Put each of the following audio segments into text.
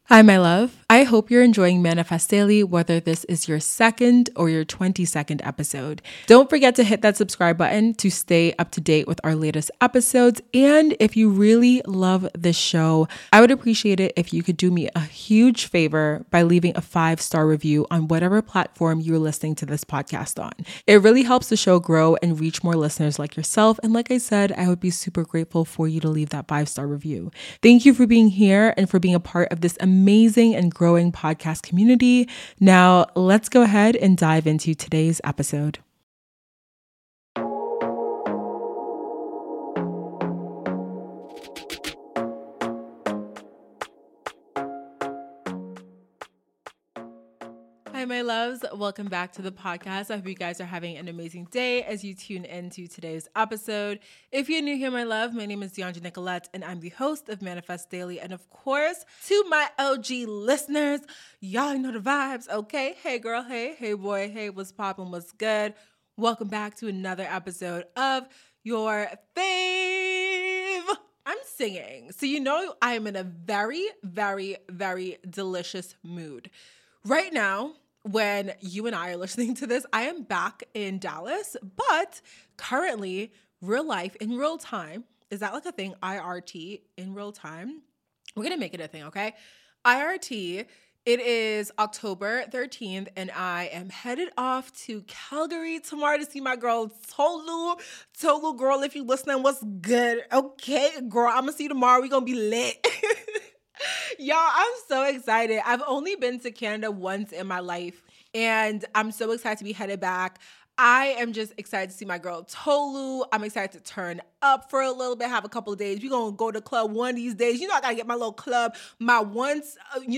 Hi, my love. I hope you're enjoying Manifest Daily, whether this is your second or your 22nd episode. Don't forget to hit that subscribe button to stay up to date with our latest episodes. And if you really love this show, I would appreciate it if you could do me a huge favor by leaving a 5-star review on whatever platform you're listening to this podcast on. It really helps the show grow and reach more listeners like yourself. And like I said, I would be super grateful for you to leave that 5-star review. Thank you for being here and for being a part of this amazing and growing podcast community. Now, let's go ahead and dive into today's episode. Hi, my loves. Welcome back to the podcast. I hope you guys are having an amazing day as you tune into today's episode. If you're new here, my love, my name is DeAndre Nicolette, and I'm the host of Manifest Daily. And of course, to my OG listeners, y'all know the vibes, okay? Hey, girl. Hey, boy. Hey, what's poppin'? What's good? Welcome back to another episode of your fave. I'm singing. So you know I am in a very, very, very delicious mood. Right now, when you and I are listening to this, I am back in Dallas, but currently, real life in real time, is that like a thing? IRT in real time? We're going to make it a thing, okay? IRT, it is October 13th, and I am headed off to Calgary tomorrow to see my girl, Tolu. Tolu, girl, if you listening, what's good? Okay, girl, I'm going to see you tomorrow. We're going to be lit. Y'all, I'm so excited. I've only been to Canada once in my life, and I'm so excited to be headed back. I am just excited to see my girl Tolu. I'm excited to turn up for a little bit, have a couple of days. We're going to go to the club one of these days. You know, I got to get my little club, my once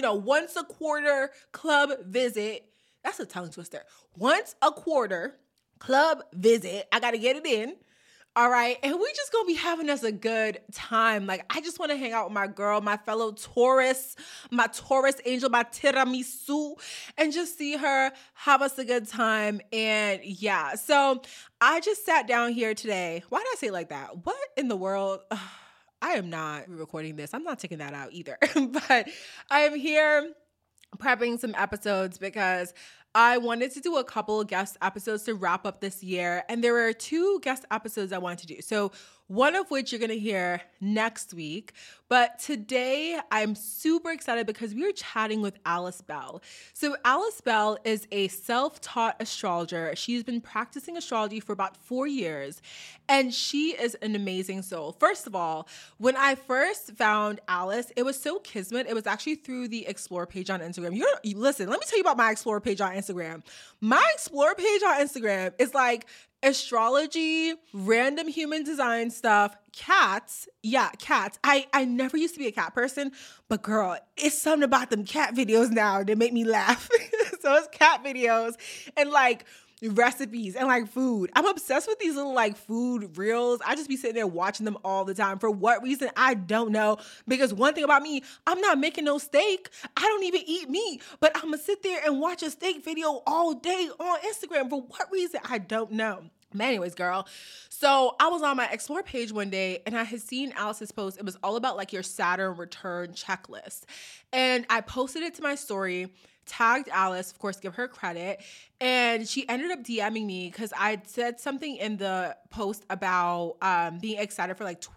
a quarter club visit. That's a tongue twister. Once a quarter club visit. I got to get it in. All right. And we just going to be having us a good time. Like, I just want to hang out with my girl, my fellow Taurus, my Taurus angel, my tiramisu, and just see her, have us a good time. And yeah, so I just sat down here today. Why did I say it like that? What in the world? I am not recording this. I'm not taking that out either. But I am here prepping some episodes because I wanted to do a couple of guest episodes to wrap up this year. And there were 2 guest episodes I wanted to do. So one of which you're going to hear next week. But today I'm super excited because we were chatting with Alice Bell. So Alice Bell is a self-taught astrologer. She's been practicing astrology for about 4 years. And she is an amazing soul. First of all, when I first found Alice, it was so kismet. It was actually through the Explore page on Instagram. Listen, let me tell you about my Explore page on Instagram. My Explore page on Instagram is like astrology, random human design stuff, cats. Yeah, cats. I never used to be a cat person, but girl, it's something about them cat videos now that make me laugh. So it's cat videos and like recipes and like food. I'm obsessed with these little like food reels. I just be sitting there watching them all the time. For what reason? I don't know. Because one thing about me, I'm not making no steak. I don't even eat meat, but I'm gonna sit there and watch a steak video all day on Instagram. For what reason? I don't know. But anyways, girl, so I was on my Explore page one day and I had seen Alice's post. It was all about like your Saturn return checklist. And I posted it to my story, tagged Alice, of course, give her credit. And she ended up DMing me because I said something in the post about being excited for like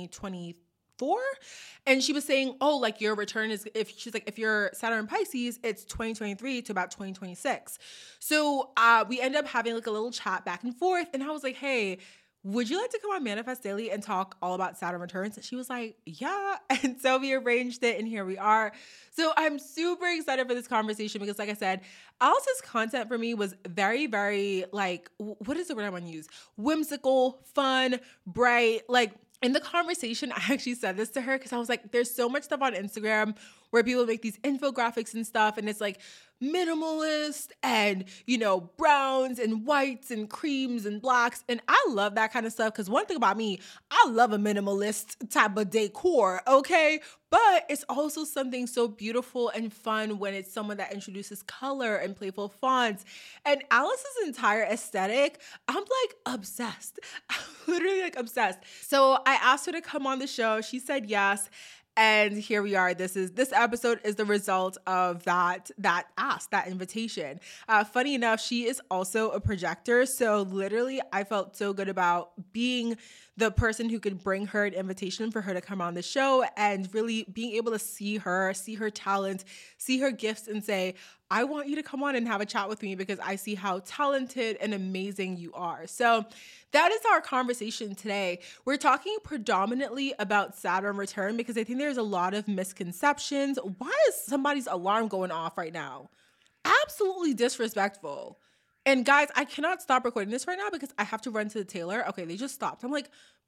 2024. And she was saying, oh, like your return is, if you're Saturn Pisces, it's 2023 to about 2026. So we end up having like a little chat back and forth. And I was like, hey, would you like to come on Manifest Daily and talk all about Saturn returns? And she was like, yeah. And so we arranged it and here we are. So I'm super excited for this conversation because like I said, Alice's content for me was very, very like, what is the word I want to use? Whimsical, fun, bright, like in the conversation, I actually said this to her because I was like, there's so much stuff on Instagram where people make these infographics and stuff. And it's like minimalist and, you know, browns and whites and creams and blacks. And I love that kind of stuff because one thing about me, I love a minimalist type of decor, okay? But it's also something so beautiful and fun when it's someone that introduces color and playful fonts. And Alice's entire aesthetic, I'm like obsessed. I'm literally like obsessed. So I asked her to come on the show. She said yes. And here we are. This episode is the result of that invitation. Funny enough, she is also a projector. So literally I felt so good about being the person who could bring her an invitation for her to come on the show and really being able to see her talent, see her gifts, and say, I want you to come on and have a chat with me because I see how talented and amazing you are. So that is our conversation today. We're talking predominantly about Saturn return because I think there's a lot of misconceptions. Why is somebody's alarm going off right now? Absolutely disrespectful. And guys, I cannot stop recording this right now because I have to run to the tailor. Okay, they just stopped. I'm like,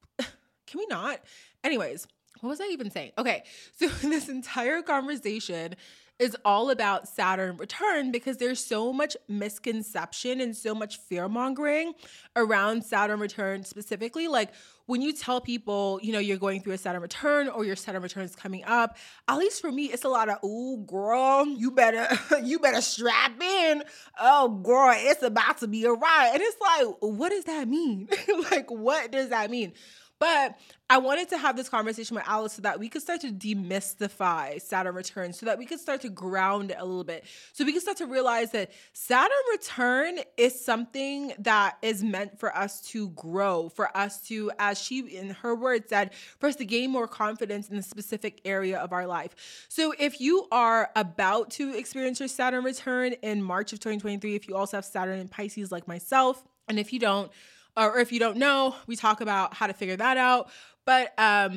can we not? Anyways, what was I even saying? Okay, so this entire conversation is all about Saturn return because there's so much misconception and so much fear mongering around Saturn return specifically. Like when you tell people, you're going through a Saturn return or your Saturn return is coming up, at least for me, it's a lot of, "Ooh, girl, you better strap in. Oh, girl, it's about to be a ride." And it's like, what does that mean? Like, what does that mean? But I wanted to have this conversation with Alice so that we could start to demystify Saturn return, so that we could start to ground it a little bit. So we can start to realize that Saturn return is something that is meant for us to grow, for us to, as she in her words said, for us to gain more confidence in a specific area of our life. So if you are about to experience your Saturn return in March of 2023, if you also have Saturn in Pisces like myself, and if you don't, or if you don't know, we talk about how to figure that out. But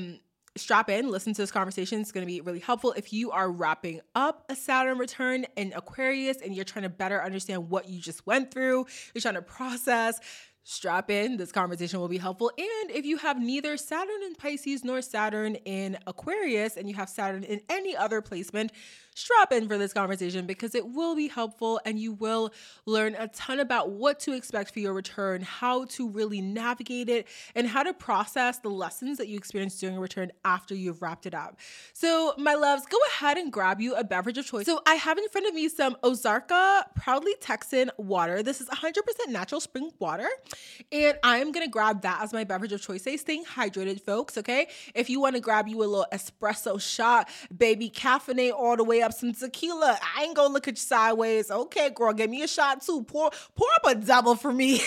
strap in, listen to this conversation. It's going to be really helpful if you are wrapping up a Saturn return in Aquarius and you're trying to better understand what you just went through. You're trying to process. Strap in. This conversation will be helpful. And if you have neither Saturn in Pisces nor Saturn in Aquarius and you have Saturn in any other placement, strap in for this conversation because it will be helpful and you will learn a ton about what to expect for your return, how to really navigate it, and how to process the lessons that you experienced during a return after you've wrapped it up. So my loves, go ahead and grab you a beverage of choice. So I have in front of me some Ozarka Proudly Texan water. This is 100% natural spring water. And I'm going to grab that as my beverage of choice. Staying hydrated, folks, okay? If you want to grab you a little espresso shot, baby, caffeinate all the way up some tequila. I ain't going to look at you sideways. Okay, girl, give me a shot too. Pour up a double for me.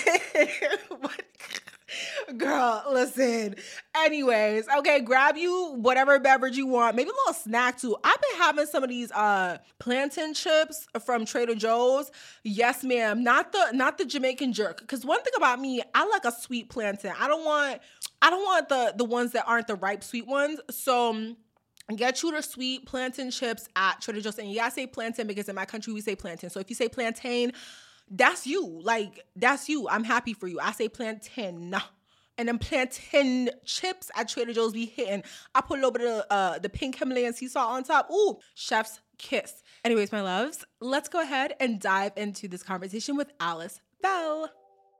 Girl, listen. Anyways, okay, grab you whatever beverage you want. Maybe a little snack too. I've been having some of these plantain chips from Trader Joe's. Yes, ma'am. Not the Jamaican jerk. Because one thing about me, I like a sweet plantain. I don't want the ones that aren't the ripe sweet ones. So get you the sweet plantain chips at Trader Joe's. And you gotta say plantain because in my country we say plantain. So if you say plantain, that's you. Like, that's you. I'm happy for you. I say plantain. And then plantain chips at Trader Joe's be hitting. I put a little bit of the pink Himalayan sea salt on top. Ooh, chef's kiss. Anyways, my loves, let's go ahead and dive into this conversation with Alice Bell.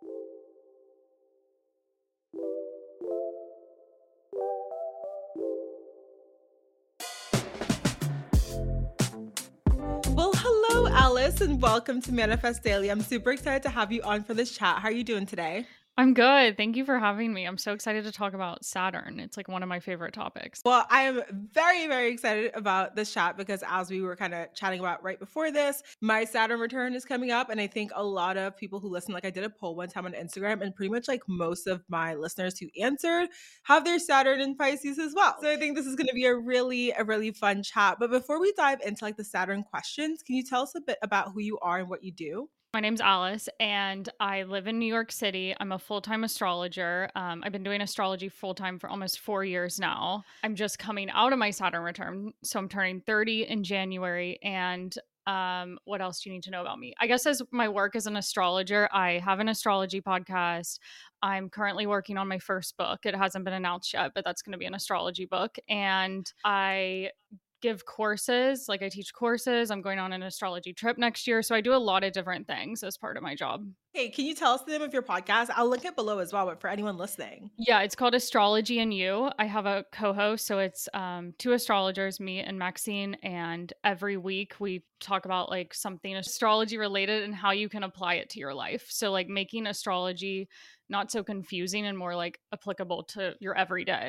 Well, hello, Alice, and welcome to Manifest Daily. I'm super excited to have you on for this chat. How are you doing today? I'm good. Thank you for having me. I'm so excited to talk about Saturn. It's like one of my favorite topics. Well, I am very, very excited about this chat because as we were kind of chatting about right before this, my Saturn return is coming up. And I think a lot of people who listen, like I did a poll one time on Instagram and pretty much like most of my listeners who answered have their Saturn in Pisces as well. So I think this is going to be a really fun chat. But before we dive into like the Saturn questions, can you tell us a bit about who you are and what you do? My name's Alice, and I live in New York City. I'm a full-time astrologer. I've been doing astrology full-time for almost 4 years now. I'm just coming out of my Saturn return, so I'm turning 30 in January. And what else do you need to know about me? I guess as my work as an astrologer, I have an astrology podcast. I'm currently working on my first book. It hasn't been announced yet, but that's going to be an astrology book. And I give courses, like I teach courses. I'm going on an astrology trip next year. So I do a lot of different things as part of my job. Hey, can you tell us the name of your podcast? I'll link it below as well, but for anyone listening. Yeah, it's called Astrology and You. I have a co-host, so it's two astrologers, me and Maxine, and every week we talk about like something astrology related and how you can apply it to your life. So like making astrology not so confusing and more like applicable to your everyday.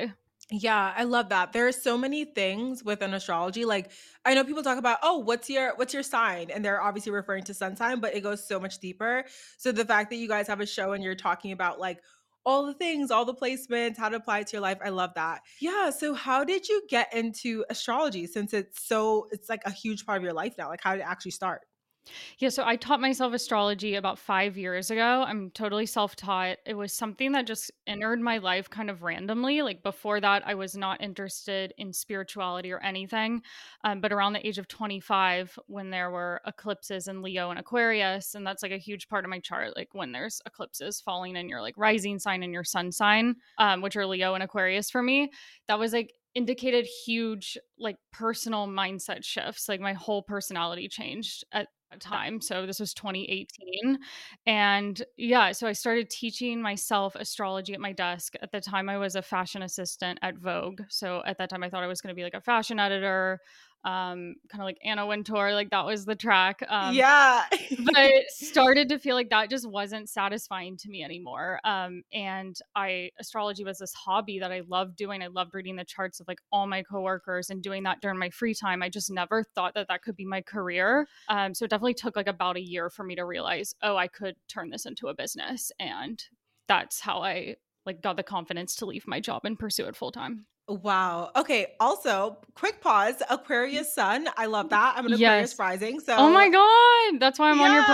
Yeah, I love that. There are so many things within astrology. Like I know people talk about, oh, what's your sign? And they're obviously referring to sun sign, but it goes so much deeper. So the fact that you guys have a show and you're talking about like all the things, all the placements, how to apply it to your life, I love that. Yeah. So how did you get into astrology since it's like a huge part of your life now? Like how did it actually start? Yeah, so I taught myself astrology about 5 years ago. I'm totally self taught. It was something that just entered my life kind of randomly. Like before that, I was not interested in spirituality or anything. But around the age of 25, when there were eclipses in Leo and Aquarius, and that's like a huge part of my chart, like when there's eclipses falling in your like rising sign and your sun sign, which are Leo and Aquarius for me, that was like indicated huge like personal mindset shifts. Like my whole personality changed at time. So this was 2018. And yeah, so I started teaching myself astrology at my desk. At the time, I was a fashion assistant at Vogue. So at that time, I thought I was going to be like a fashion editor, kind of like Anna Wintour, like that was the track. Yeah. But started to feel like that just wasn't satisfying to me anymore. And astrology was this hobby that I loved doing. I loved reading the charts of like all my coworkers and doing that during my free time. I just never thought that that could be my career. So it definitely took like about a year for me to realize, oh, I could turn this into a business. And that's how I like got the confidence to leave my job and pursue it full time. Wow. Okay. Also, quick pause. Aquarius sun. I love that. I'm an Aquarius Yes. rising. Oh So my God. That's why I'm on your yeah.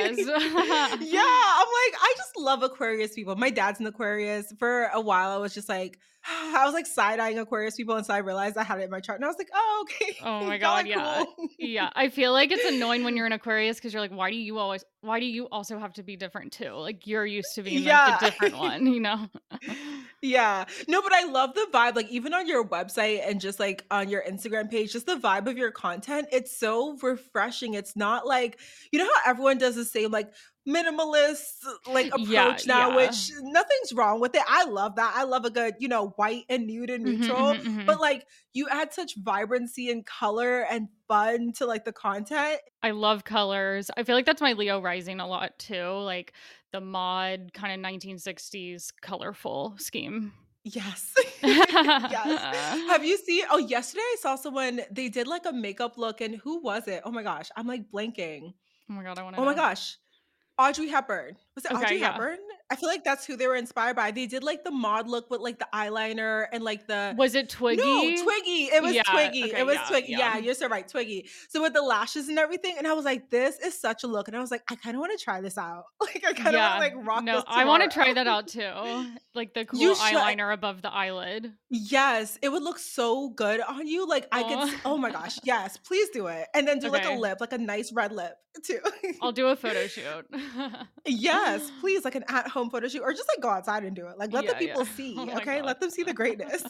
podcast. Yeah, I'm like, I just love Aquarius people. My dad's an Aquarius. For a while, I was just like, I was like side eyeing Aquarius people until I realized I had it in my chart. And I was like, oh, okay. Oh my Y'all God, are yeah. cool. Yeah, I feel like it's annoying when you're in Aquarius because you're like, why do you also have to be different too? Like you're used to being like the Yeah. different one, you know? Yeah. No, but I love the vibe. Like, even on your website and just like on your Instagram page, just the vibe of your content. It's so refreshing. It's not like, you know how everyone does the same, like, minimalist like Yeah, approach now, yeah. which nothing's wrong with it. I love that. I love a good, white and nude and Mhm, neutral. mhm, mhm. But like you add such vibrancy and color and fun to like the content. I love colors. I feel like that's my Leo rising a lot too, like the mod kind of 1960s colorful scheme. Yes. Yes. Have you seen yesterday I saw someone, they did like a makeup look and who was it? Oh my gosh, I'm like blanking. Oh my God, I wanna Oh my know. gosh. Audrey Hepburn. Was it Okay, Audrey yeah. Hepburn? I feel like that's who they were inspired by. They did like the mod look with like the eyeliner and like the Was it no, Twiggy? Twiggy. It was Yeah, Twiggy. It okay, was yeah, Twiggy. yeah. Yeah, you're so right, Twiggy. So with the lashes and everything, and I was like, this is such a look. And I was like, I kind of want to try this out. Like, I kind of want to Yeah. like rock No, this I wanna tomorrow. try that out too, like the You cool should. eyeliner above the eyelid. Yes, it would look so good on you. Like I could Oh, see, oh my gosh, yes, please do it. And then do like a okay. lip, like a nice red lip too. I'll do a photo shoot. Yes, please, like an at-home photo shoot or just, like, go outside and do it. Like, let the Yeah, people yeah. Oh see, my okay? god. Let them see the greatness.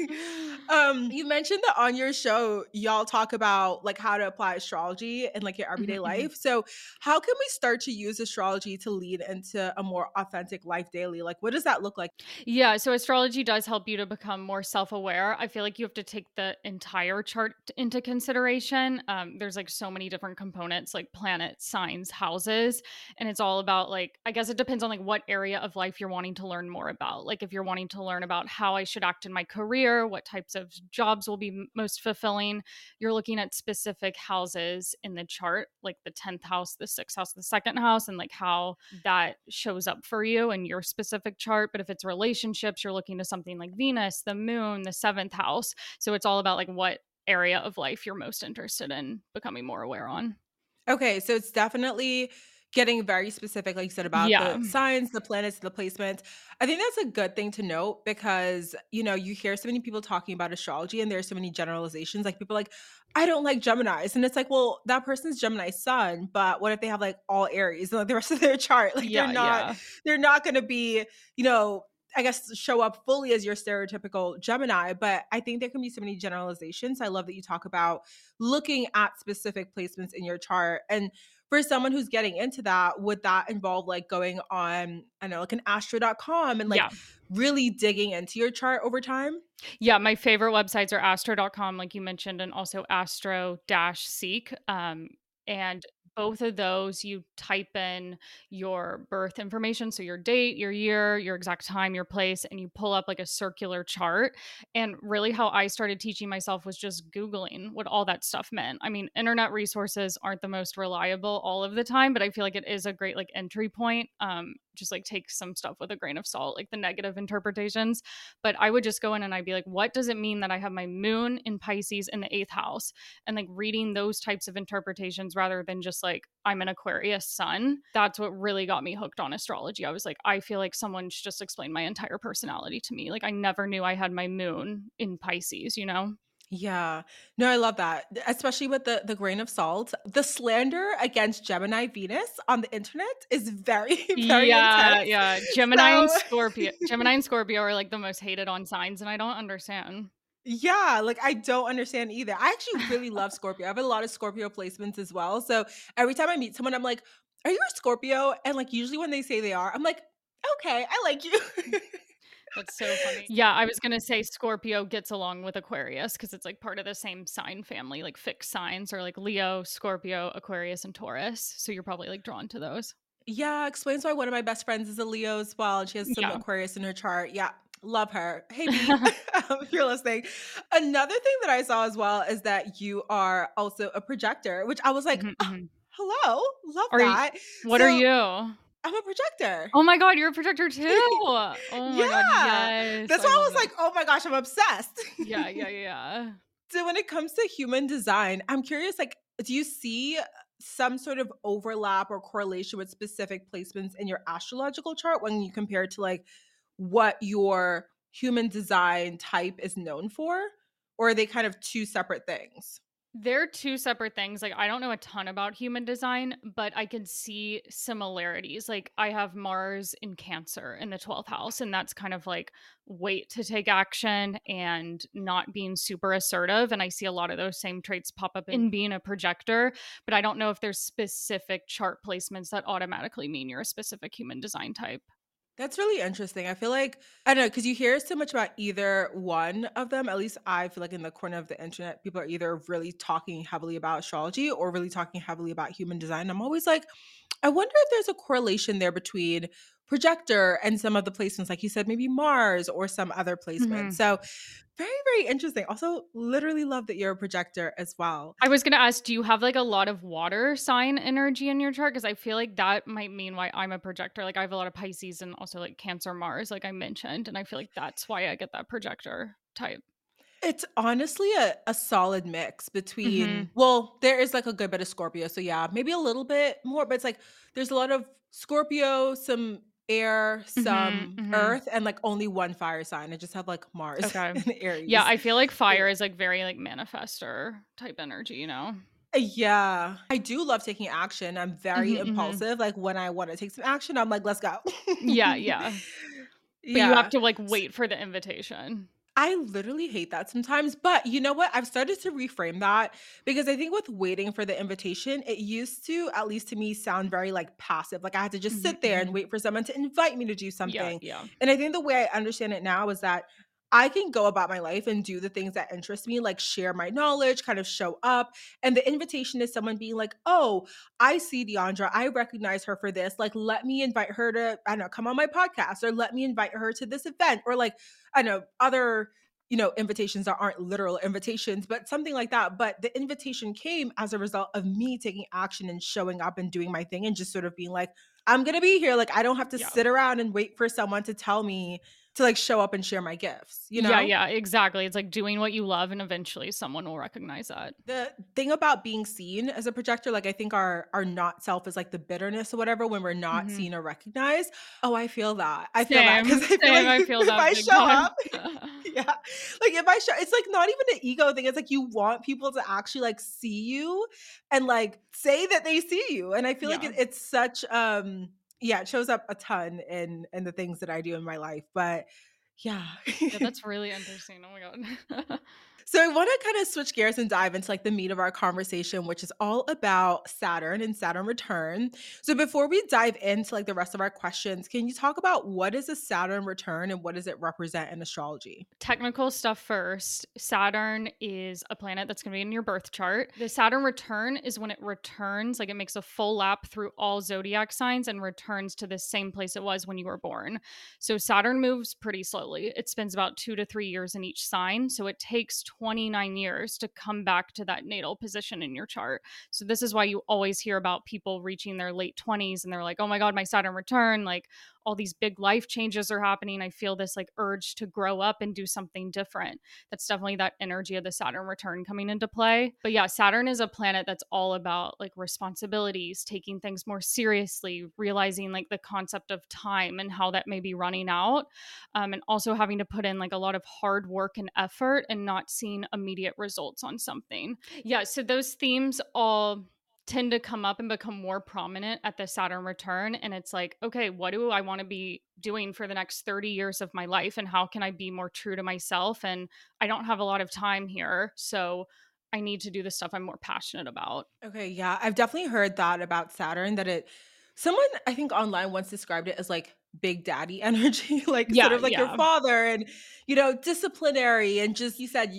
You mentioned that on your show, y'all talk about, like, how to apply astrology in, like, your Mhm, everyday mhm. life. So, how can we start to use astrology to lead into a more authentic life daily? Like, what does that look like? Yeah, so astrology does help you to become more self-aware. I feel like you have to take the entire chart into consideration. There's like so many different components, like planets, signs, houses, and it's all about like I guess it depends on like what area of life you're wanting to learn more about. Like if you're wanting to learn about how I should act in my career, what types of jobs will be most fulfilling, you're looking at specific houses in the chart, like the 10th house, the 6th house, the second house, and like how that shows up for you in your specific chart. But if it's relationships, you're looking to something like Venus, the moon, the seventh house. So it's all about like what area of life you're most interested in becoming more aware on. Okay, so it's definitely getting very specific, like you said, about Yeah. the signs, the planets, the placements. I think that's a good thing to note because, you hear so many people talking about astrology and there's so many generalizations. Like people are like, I don't like Geminis. And it's like, well, that person's Gemini sun, but what if they have like all Aries and like the rest of their chart? Like Yeah. Yeah. they're not gonna be, you know, I guess show up fully as your stereotypical Gemini, but I think there can be so many generalizations. I love that you talk about looking at specific placements in your chart. And for someone who's getting into that, would that involve like going on, I don't know, like an astro.com and like Yeah. really digging into your chart over time? Yeah. My favorite websites are astro.com, like you mentioned, and also astro-seek. And both of those, you type in your birth information. So your date, your year, your exact time, your place, and you pull up like a circular chart. And really, how I started teaching myself was just Googling what all that stuff meant. I mean, internet resources aren't the most reliable all of the time, but I feel like it is a great like entry point. Just like take some stuff with a grain of salt, like the negative interpretations. But I would just go in and I'd be like, what does it mean that I have my moon in Pisces in the eighth house? And like reading those types of interpretations rather than just like, I'm an Aquarius sun. That's what really got me hooked on astrology. I was like, I feel like someone should just explain my entire personality to me. Like, I never knew I had my moon in Pisces, you know? Yeah. No, I love that, especially with the grain of salt. The slander against Gemini Venus on the internet is very, very Yeah, intense. yeah. So Gemini and Scorpio are like the most hated on signs, and I don't understand. yeah, like I don't understand either. I actually really love Scorpio. I have a lot of Scorpio placements as well. So every time I meet someone, I'm like, "Are you a Scorpio?" And like usually when they say they are, I'm like, "Okay, I like you." That's so funny. Yeah, I was gonna say Scorpio gets along with Aquarius because it's like part of the same sign family, like fixed signs or like Leo, Scorpio, Aquarius, and Taurus. So you're probably like drawn to those. Yeah, explains why one of my best friends is a Leo as well, and she has some Yeah. Aquarius in her chart. Yeah, love her. Hey B, if you're listening. Another thing that I saw as well is that you are also a projector, which I was like, Mhm, "Oh, mhm. hello, love Are you? that." What are So you? I'm a projector. Oh my god, you're a projector too. Oh my god, Yeah, yes. that's I why I love was this. like, "Oh my gosh, I'm obsessed." Yeah, yeah, yeah. So when it comes to human design, I'm curious, like, do you see some sort of overlap or correlation with specific placements in your astrological chart when you compare it to like what your human design type is known for? Or are they kind of two separate things? They're two separate things. Like, I don't know a ton about human design, but I can see similarities. Like, I have Mars in Cancer in the 12th house, and that's kind of like wait to take action and not being super assertive. And I see a lot of those same traits pop up in being a projector, but I don't know if there's specific chart placements that automatically mean you're a specific human design type. That's really interesting. I feel like I don't know because you hear so much about either one of them. At least I feel like in the corner of the internet, people are either really talking heavily about astrology or really talking heavily about human design. I'm always like, I wonder if there's a correlation there between projector and some of the placements, like you said, maybe Mars or some other placement. Mhm. So very, very interesting. Also, literally love that you're a projector as well. I was gonna ask, do you have like a lot of water sign energy in your chart? Because I feel like that might mean why I'm a projector. Like I have a lot of Pisces and also like Cancer, Mars, like I mentioned, and I feel like that's why I get that projector type. It's honestly a solid mix between, Mhm. well, there is like a good bit of Scorpio. So yeah, maybe a little bit more, but it's like there's a lot of Scorpio, some air, Mhm. some Mhm. earth, and like only one fire sign. I just have like Mars Okay. and Yeah, Aries. I feel like So, fire yeah. is like very like manifestor type energy, you know? Yeah. I do love taking action. I'm very Mhm. Mhm. impulsive. Like when I want to take some action, I'm like, let's go. Yeah, yeah. But you have Yeah. to like wait for the invitation. I literally hate that sometimes, but you know what? I've started to reframe that because I think with waiting for the invitation, it used to, at least to me, sound very like passive. Like I had to just Mhm. sit there and Mhm. wait for someone to invite me to do Yeah, something. yeah. And I think the way I understand it now is that I can go about my life and do the things that interest me, like share my knowledge, kind of show up. And the invitation is someone being like, oh, I see Deandra. I recognize her for this. Like, let me invite her to, I don't know, come on my podcast or let me invite her to this event or like, I don't know, other invitations that aren't literal invitations, but something like that. But the invitation came as a result of me taking action and showing up and doing my thing and just sort of being like, I'm going to be here. Like, I don't have to Yeah. sit around and wait for someone to tell me to like show up and share my gifts, you Yeah, know? yeah, exactly. It's like doing what you love and eventually someone will recognize that. The thing about being seen as a projector, like I think our not self is like the bitterness or whatever when we're not Mhm. seen or recognized. Oh, I feel that. I feel that because Same, I feel like same, I feel if that I big show time. up, yeah, like if I show, it's like not even an ego thing. It's like you want people to actually like see you and like say that they see you. And I feel like Yeah. it's such yeah, it shows up a ton in the things that I do in my life. But yeah. Yeah, that's really interesting, oh my god. So I want to kind of switch gears and dive into like the meat of our conversation, which is all about Saturn and Saturn return. So before we dive into like the rest of our questions, can you talk about what is a Saturn return and what does it represent in astrology? Technical stuff first. Saturn is a planet that's going to be in your birth chart. The Saturn return is when it returns, like it makes a full lap through all zodiac signs and returns to the same place it was when you were born. So Saturn moves pretty slowly. It spends about 2 to 3 years in each sign. So it takes 29 years to come back to that natal position in your chart. So this is why you always hear about people reaching their late 20s and they're like, oh my God, my Saturn return. Like, all these big life changes are happening. I feel this like urge to grow up and do something different. That's definitely that energy of the Saturn return coming into play. But yeah, Saturn is a planet that's all about like responsibilities, taking things more seriously, realizing like the concept of time and how that may be running out. And also having to put in like a lot of hard work and effort and not seeing immediate results on something. Yeah, so those themes all tend to come up and become more prominent at the Saturn return. And it's like, okay, what do I want to be doing for the next 30 years of my life? And how can I be more true to myself? And I don't have a lot of time here. So I need to do the stuff I'm more passionate about. Okay, yeah, I've definitely heard that about Saturn that it someone I think online once described it as like big daddy energy, like sort Yeah, of like your yeah. father and disciplinary and just you said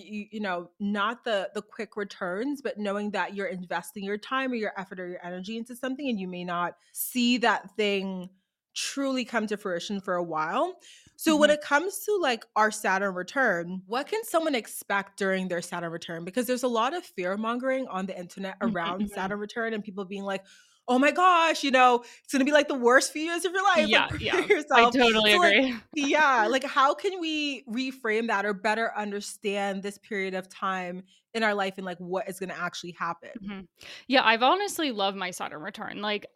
not the quick returns, but knowing that you're investing your time or your effort or your energy into something and you may not see that thing truly come to fruition for a while. So when Mhm. it comes to like our Saturn return, what can someone expect during their Saturn return? Because there's a lot of fear mongering on the internet Mhm, around mhm. Saturn return and people being like, oh my gosh, it's gonna be like the worst few years of your life. Like Yeah, prepare yeah. I yourself. totally So like, agree. yeah, like how can we reframe that or better understand this period of time in our life and like what is gonna actually happen? Mhm. Yeah, I've honestly loved my Saturn return. Like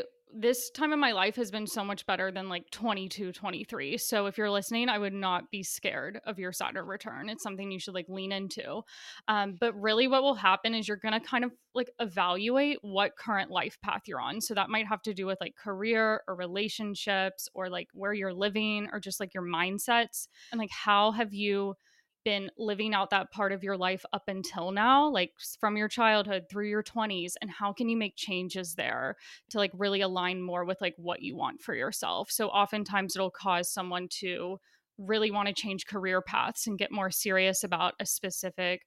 this time of my life has been so much better than like 22, 23. So if you're listening, I would not be scared of your Saturn return. It's something you should like lean into. But really what will happen is you're going to kind of like evaluate what current life path you're on. So that might have to do with like career or relationships or like where you're living or just like your mindsets and like how have you been living out that part of your life up until now, like from your childhood through your 20s, and how can you make changes there to like really align more with like what you want for yourself. So oftentimes it'll cause someone to really want to change career paths and get more serious about a specific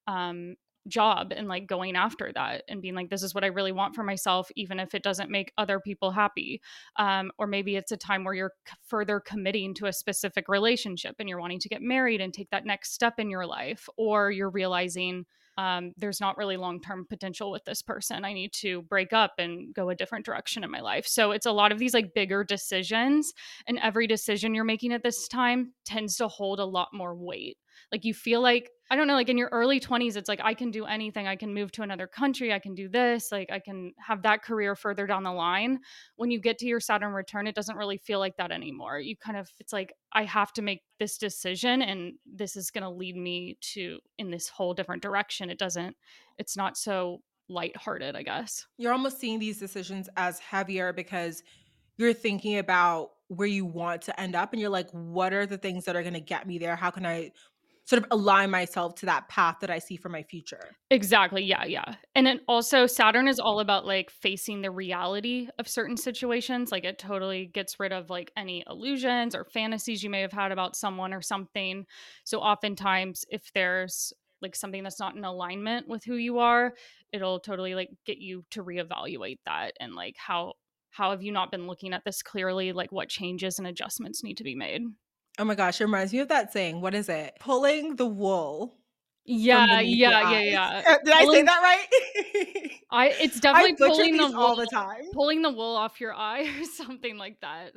um job and like going after that and being like, this is what I really want for myself, even if it doesn't make other people happy. Or maybe it's a time where you're further committing to a specific relationship and you're wanting to get married and take that next step in your life, or you're realizing there's not really long term potential with this person. I need to break up and go a different direction in my life. So it's a lot of these like bigger decisions, and every decision you're making at this time tends to hold a lot more weight. Like you feel like, I don't know, like in your early 20s, it's like, I can do anything. I can move to another country. I can do this. Like I can have that career further down the line. When you get to your Saturn return, it doesn't really feel like that anymore. You kind of, it's like, I have to make this decision and this is going to lead me to in this whole different direction. It's not so lighthearted, I guess. You're almost seeing these decisions as heavier because you're thinking about where you want to end up and you're like, what are the things that are going to get me there? How can I sort of align myself to that path that I see for my future? Exactly. Yeah, yeah. And then also Saturn is all about like facing the reality of certain situations. Like it totally gets rid of like any illusions or fantasies you may have had about someone or something. So oftentimes if there's like something that's not in alignment with who you are, it'll totally like get you to reevaluate that and like how have you not been looking at this clearly? Like what changes and adjustments need to be made? Oh my gosh, it reminds me of that saying. What is it? Pulling the wool from Yeah, beneath your yeah, yeah, eyes. yeah. Did I say Pulling that right? I it's I definitely butcher these all the time. pulling the wool off your eye or something like that.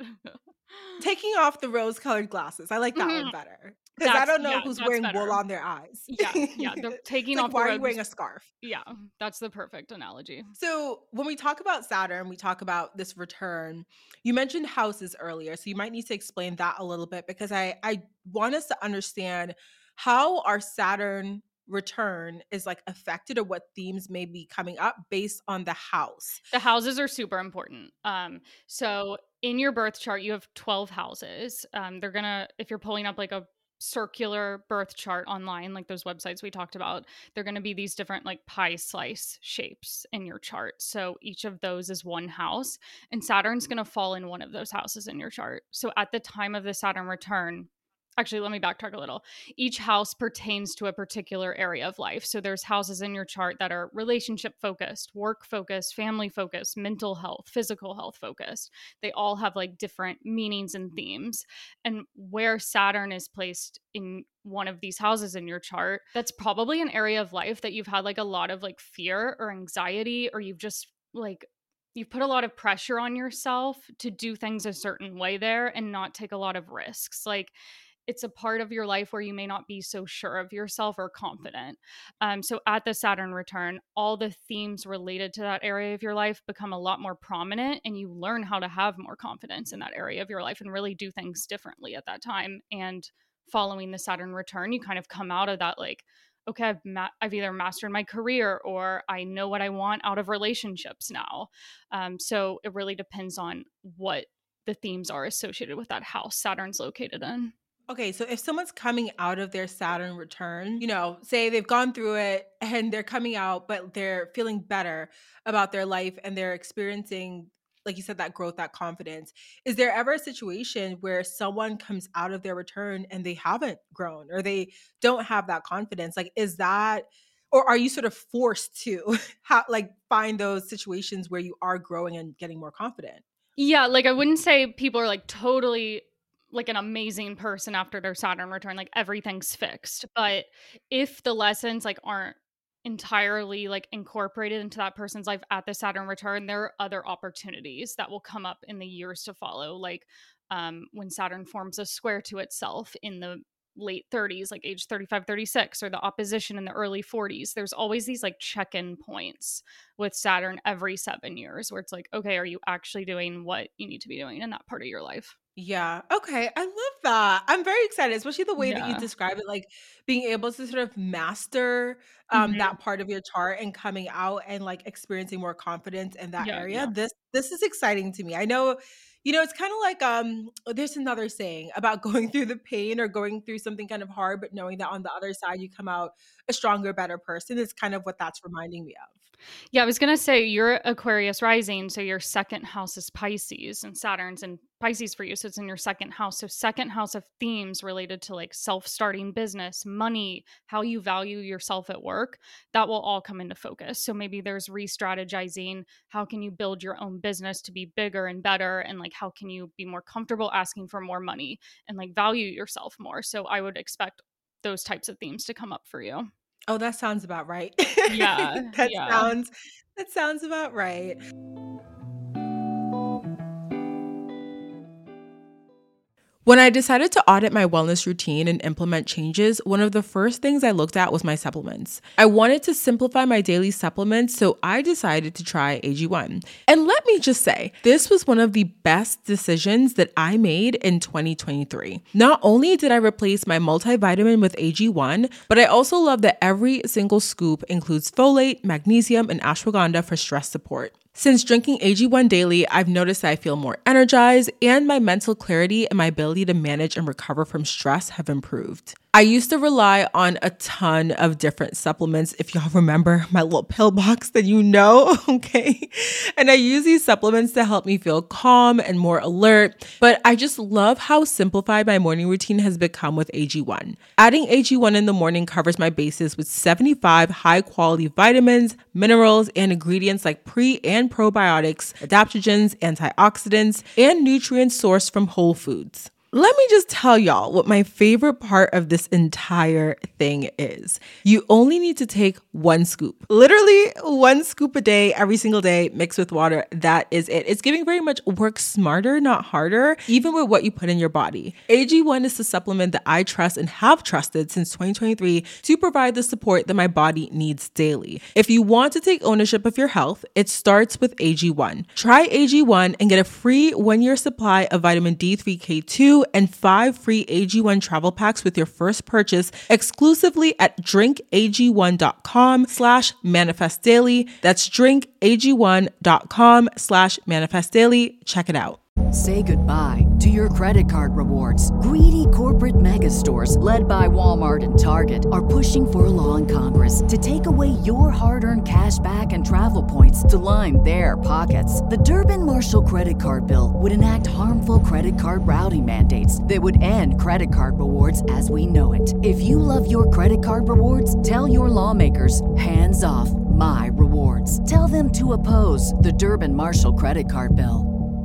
Taking off the rose-colored glasses. I like that one Mhm. better because I don't know Yeah, who's that's wearing wool better. on their eyes. Yeah, yeah, the It's taking like, off the why are you rose. wearing a scarf? Yeah, that's the perfect analogy. So, when we talk about Saturn, we talk about this return. You mentioned houses earlier, so you might need to explain that a little bit because I want us to understand how our Saturn return is like affected or what themes may be coming up based on the house. The houses are super important. So in your birth chart, you have 12 houses. They're gonna, if you're pulling up like a circular birth chart online, like those websites we talked about, they're going to be these different like pie slice shapes in your chart. So each of those is one house, and Saturn's going to fall in one of those houses in your chart. So at the time of the Saturn return, actually, let me backtrack a little. Each house pertains to a particular area of life. So there's houses in your chart that are relationship focused, work focused, family focused, mental health, physical health focused. They all have like different meanings and themes. And where Saturn is placed in one of these houses in your chart, that's probably an area of life that you've had like a lot of like fear or anxiety, or you've just like you've put a lot of pressure on yourself to do things a certain way there and not take a lot of risks. Like, it's a part of your life where you may not be so sure of yourself or confident. So at the Saturn return, all the themes related to that area of your life become a lot more prominent, and you learn how to have more confidence in that area of your life and really do things differently at that time. And following the Saturn return, you kind of come out of that like, okay, I've either mastered my career or I know what I want out of relationships now. So it really depends on what the themes are associated with that house Saturn's located in. Okay, so if someone's coming out of their Saturn return, say they've gone through it and they're coming out, but they're feeling better about their life and they're experiencing, like you said, that growth, that confidence. Is there ever a situation where someone comes out of their return and they haven't grown or they don't have that confidence? Like, is that, or are you sort of forced to find those situations where you are growing and getting more confident? Yeah, like I wouldn't say people are like totally like an amazing person after their Saturn return, like everything's fixed. But if the lessons like aren't entirely like incorporated into that person's life at the Saturn return, there are other opportunities that will come up in the years to follow. Like when Saturn forms a square to itself in the late 30s, like age 35, 36, or the opposition in the early 40s, there's always these like check-in points with Saturn every 7 years where it's like, okay, are you actually doing what you need to be doing in that part of your life? Yeah. Okay. I love that. I'm very excited, especially the way that you Yeah. describe it, like being able to sort of master Mhm. that part of your chart and coming out and like experiencing more confidence in that Yeah, area. yeah. This is exciting to me. I know, it's kind of like there's another saying about going through the pain or going through something kind of hard, but knowing that on the other side you come out a stronger, better person is kind of what that's reminding me of. Yeah, I was gonna say you're Aquarius rising, so your second house is Pisces, and Saturn's in Pisces for you, so it's in your second house. So second house of themes related to like self-starting business, money, how you value yourself at work, that will all come into focus. So maybe there's re-strategizing. How can you build your own business to be bigger and better? And like how can you be more comfortable asking for more money and like value yourself more? So I would expect those types of themes to come up for you. Oh, that sounds about right. Yeah, that yeah. sounds that sounds about right. When I decided to audit my wellness routine and implement changes, one of the first things I looked at was my supplements. I wanted to simplify my daily supplements, so I decided to try AG1. And let me just say, this was one of the best decisions that I made in 2023. Not only did I replace my multivitamin with AG1, but I also love that every single scoop includes folate, magnesium, and ashwagandha for stress support. Since drinking AG1 daily, I've noticed that I feel more energized and my mental clarity and my ability to manage and recover from stress have improved. I used to rely on a ton of different supplements. If y'all remember my little pill box, then okay? And I use these supplements to help me feel calm and more alert, but I just love how simplified my morning routine has become with AG1. Adding AG1 in the morning covers my bases with 75 high-quality vitamins, minerals, and ingredients like pre- and probiotics, adaptogens, antioxidants, and nutrients sourced from whole foods. Let me just tell y'all what my favorite part of this entire thing is. You only need to take one scoop. Literally one scoop a day, every single day, mixed with water. That is it. It's giving very much work smarter, not harder, even with what you put in your body. AG1 is the supplement that I trust and have trusted since 2023 to provide the support that my body needs daily. If you want to take ownership of your health, it starts with AG1. Try AG1 and get a free 1-year supply of vitamin D3K2 and 5 free AG1 travel packs with your first purchase exclusively at drinkag1.com/manifestdaily. That's drinkag1.com/manifestdaily. Check it out. Say goodbye to your credit card rewards. Greedy corporate mega stores, led by Walmart and Target, are pushing for a law in Congress to take away your hard-earned cash back and travel points to line their pockets. The Durbin-Marshall credit card bill would enact harmful credit card routing mandates that would end credit card rewards as we know it. If you love your credit card rewards, tell your lawmakers, hands off my rewards. Tell them to oppose the Durbin-Marshall credit card bill.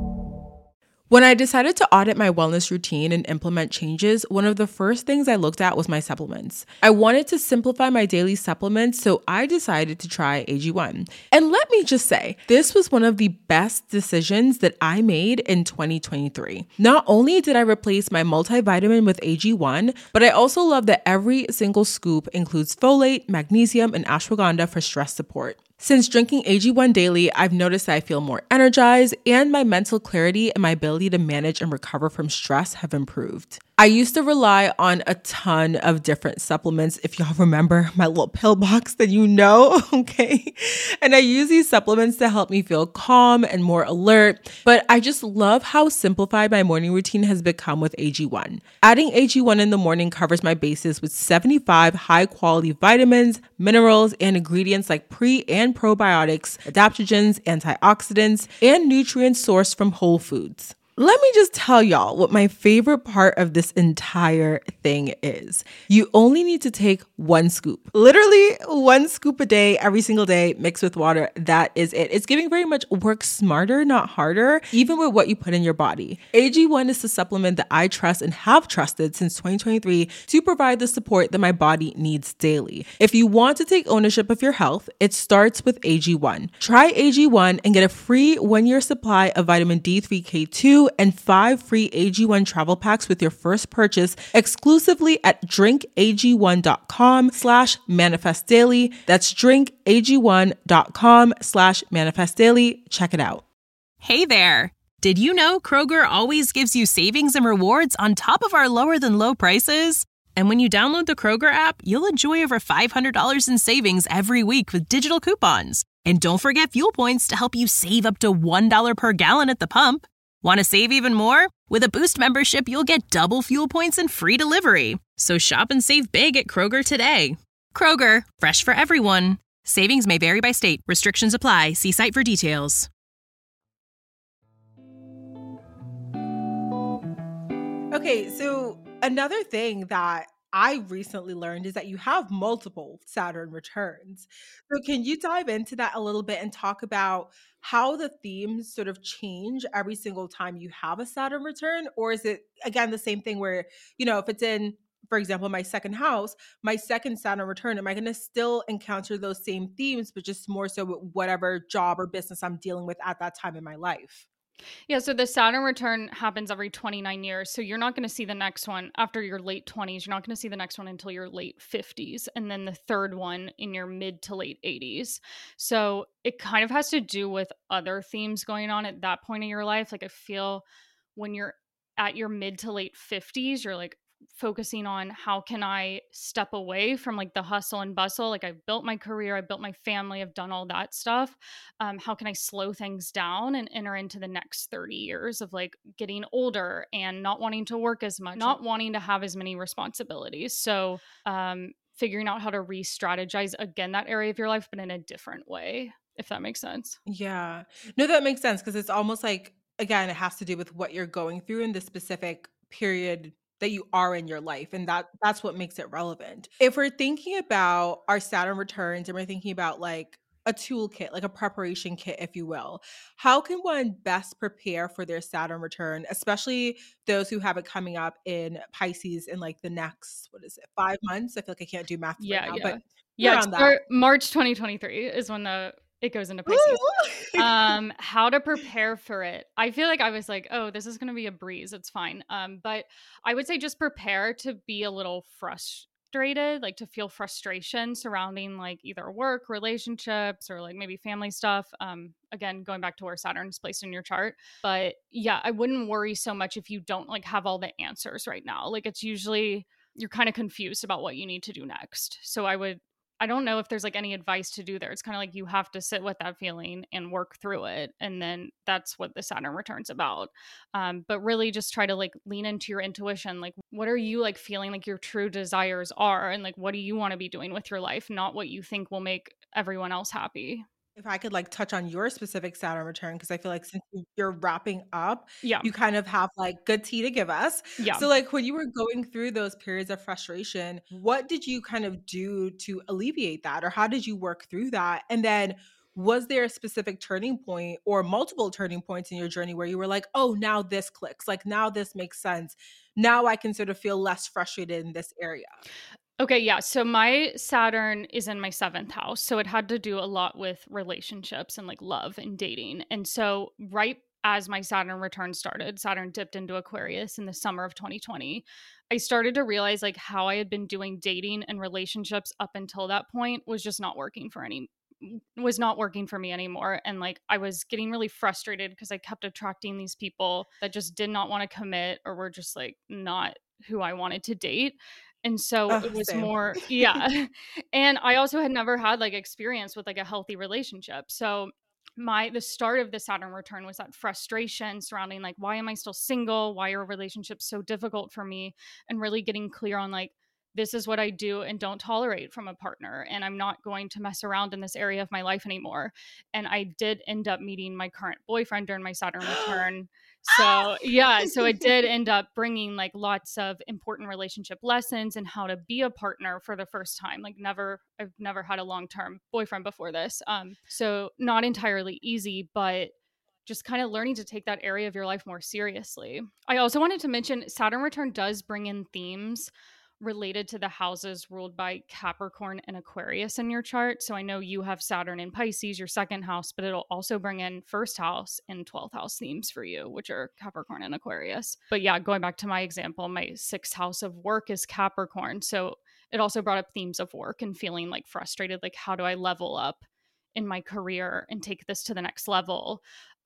When I decided to audit my wellness routine and implement changes, one of the first things I looked at was my supplements. I wanted to simplify my daily supplements, so I decided to try AG1. And let me just say, this was one of the best decisions that I made in 2023. Not only did I replace my multivitamin with AG1, but I also love that every single scoop includes folate, magnesium, and ashwagandha for stress support. Since drinking AG1 daily, I've noticed that I feel more energized and my mental clarity and my ability to manage and recover from stress have improved. I used to rely on a ton of different supplements. If y'all remember my little pill box, then you know, okay? And I use these supplements to help me feel calm and more alert. But I just love how simplified my morning routine has become with AG1. Adding AG1 in the morning covers my bases with 75 high-quality vitamins, minerals, and ingredients like pre- and probiotics, adaptogens, antioxidants, and nutrients sourced from whole foods. Let me just tell y'all what my favorite part of this entire thing is. You only need to take one scoop. Literally one scoop a day, every single day, mixed with water. That is it. It's giving very much work smarter, not harder, even with what you put in your body. AG1 is the supplement that I trust and have trusted since 2023 to provide the support that my body needs daily. If you want to take ownership of your health, it starts with AG1. Try AG1 and get a free 1-year supply of vitamin D3K2 and 5 free AG1 travel packs with your first purchase exclusively at drinkag1.com/manifestdaily. That's drinkag1.com/manifestdaily. Check it out. Hey there. Did you know Kroger always gives you savings and rewards on top of our lower than low prices? And when you download the Kroger app, you'll enjoy over $500 in savings every week with digital coupons. And don't forget fuel points to help you save up to $1 per gallon at the pump. Want to save even more? With a Boost membership, you'll get double fuel points and free delivery. So shop and save big at Kroger today. Kroger, fresh for everyone. Savings may vary by state. Restrictions apply. See site for details. Okay, so another thing that I recently learned is that you have multiple Saturn returns. So can you dive into that a little bit and talk about how the themes sort of change every single time you have a Saturn return? Or is it, again, the same thing where, if it's in, for example, my second house, my second Saturn return, am I going to still encounter those same themes, but just more so with whatever job or business I'm dealing with at that time in my life? Yeah, so the Saturn return happens every 29 years. So you're not going to see the next one after your late 20s. You're not going to see the next one until your late 50s. And then the third one in your mid to late 80s. So it kind of has to do with other themes going on at that point in your life. Like I feel when you're at your mid to late 50s, you're like focusing on how can I step away from like the hustle and bustle. Like I've built my career, I've built my family, I've done all that stuff. How can I slow things down and enter into the next 30 years of like getting older and not wanting to work as much, not wanting to have as many responsibilities. So figuring out how to re-strategize again that area of your life, but in a different way, if that makes sense. Yeah. No, that makes sense because it's almost like, again, it has to do with what you're going through in the specific period that you are in your life. And that's what makes it relevant. If we're thinking about our Saturn returns and we're thinking about like a toolkit, like a preparation kit, if you will, how can one best prepare for their Saturn return, especially those who have it coming up in Pisces in like the next, what is it, 5 months? I feel like I can't do math right now, but Yeah, around that. March 2023 is when it goes into Pisces. Ooh. How to prepare for it. I feel like I was like, oh, this is going to be a breeze. It's fine. But I would say just prepare to be a little frustrated, like to feel frustration surrounding like either work, relationships, or like maybe family stuff. Again, going back to where Saturn's placed in your chart. But yeah, I wouldn't worry so much if you don't like have all the answers right now. Like it's usually you're kind of confused about what you need to do next. So I would I don't know if there's like any advice to do there. It's kind of like you have to sit with that feeling and work through it. And then that's what the Saturn return's about. But really just try to like lean into your intuition. Like, what are you like feeling like your true desires are? And like, what do you want to be doing with your life? Not what you think will make everyone else happy. If I could like touch on your specific Saturn return, because I feel like since you're wrapping up, Yeah. you kind of have like good tea to give us. Yeah. So, like when you were going through those periods of frustration, what did you kind of do to alleviate that, or how did you work through that? And then, was there a specific turning point or multiple turning points in your journey where you were like, oh, now this clicks, like now this makes sense. Now I can sort of feel less frustrated in this area. Okay, yeah. So my Saturn is in my seventh house. So it had to do a lot with relationships and like love and dating. And so, right as my Saturn return started, Saturn dipped into Aquarius in the summer of 2020. I started to realize like how I had been doing dating and relationships up until that point was just not working for any was not working for me anymore, and like I was getting really frustrated because I kept attracting these people that just did not want to commit or were just like not who I wanted to date. And so Oh, it was same. more, yeah. And I also had never had like experience with like a healthy relationship. So the start of the Saturn return was that frustration surrounding like, why am I still single? Why are relationships so difficult for me? And really getting clear on like, this is what I do and don't tolerate from a partner. And I'm not going to mess around in this area of my life anymore. And I did end up meeting my current boyfriend during my Saturn return. So, yeah, so it did end up bringing like lots of important relationship lessons and how to be a partner for the first time. Like I've never had a long-term boyfriend before this. So not entirely easy, but just kind of learning to take that area of your life more seriously. I also wanted to mention Saturn return does bring in themes related to the houses ruled by Capricorn and Aquarius in your chart. So I know you have Saturn in Pisces, your second house, but it'll also bring in first house and 12th house themes for you, which are Capricorn and Aquarius. But yeah, going back to my example, my sixth house of work is Capricorn. So it also brought up themes of work and feeling like frustrated, like how do I level up in my career and take this to the next level?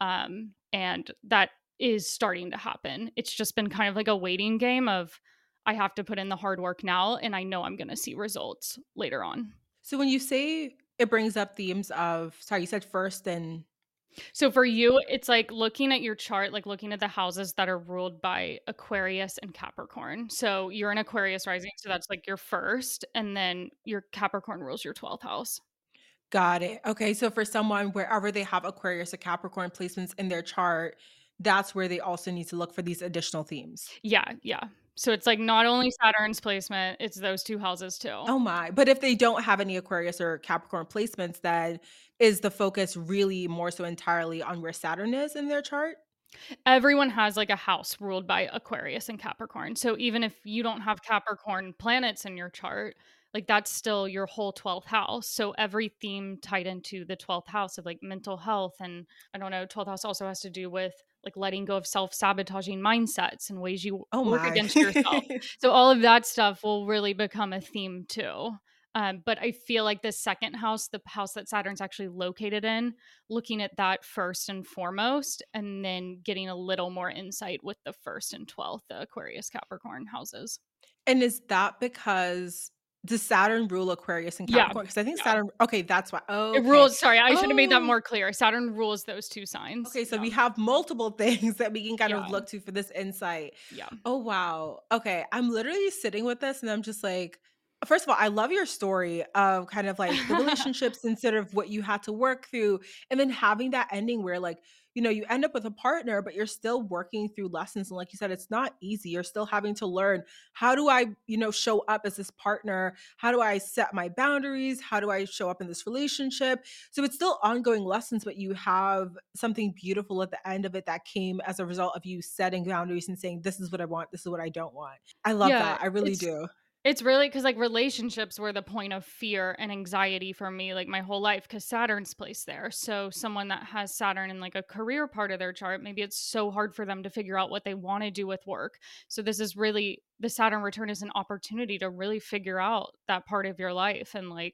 And that is starting to happen. It's just been kind of like a waiting game of I have to put in the hard work now and I know I'm going to see results later on. So when you say it brings up themes of, sorry, you said first and So for you, it's like looking at your chart, like looking at the houses that are ruled by Aquarius and Capricorn. So you're an Aquarius rising, so that's like your first, and then your Capricorn rules your 12th house. got it. Okay, so for someone wherever they have Aquarius or Capricorn placements in their chart, that's where they also need to look for these additional themes. Yeah, yeah. So it's like not only Saturn's placement, it's those two houses too. Oh my. But if they don't have any Aquarius or Capricorn placements, then is the focus really more so entirely on where Saturn is in their chart? Everyone has like a house ruled by Aquarius and Capricorn. So even if you don't have Capricorn planets in your chart, like that's still your whole 12th house. So every theme tied into the 12th house of like mental health. And I don't know, 12th house also has to do with like letting go of self sabotaging mindsets and ways you Oh work my. against yourself. So all of that stuff will really become a theme too. But I feel like the second house, the house that Saturn's actually located in, looking at that first and foremost, and then getting a little more insight with the first and 12th, the Aquarius Capricorn houses. And is that because does Saturn rule Aquarius and Yeah. Capricorn? Because I think Yeah. Saturn, okay, that's why. It Okay. rules, sorry, I should have made that Oh, more clear. Saturn rules those two signs. okay. So Yeah. we have multiple things that we can kind of Yeah. look to for this insight. Yeah. Oh, wow. Okay. I'm literally sitting with this and I'm just like, first of all, I love your story of kind of like the relationships and sort of what you had to work through. And then having that ending where, like, you end up with a partner, but you're still working through lessons. And like you said, it's not easy. You're still having to learn how do I, show up as this partner? How do I set my boundaries? How do I show up in this relationship? So it's still ongoing lessons, but you have something beautiful at the end of it that came as a result of you setting boundaries and saying, this is what I want, this is what I don't want. I love Yeah. that. I really do. It's really because like relationships were the point of fear and anxiety for me like my whole life because Saturn's placed there. So someone that has Saturn in like a career part of their chart, maybe it's so hard for them to figure out what they want to do with work. So this is really the Saturn return is an opportunity to really figure out that part of your life and like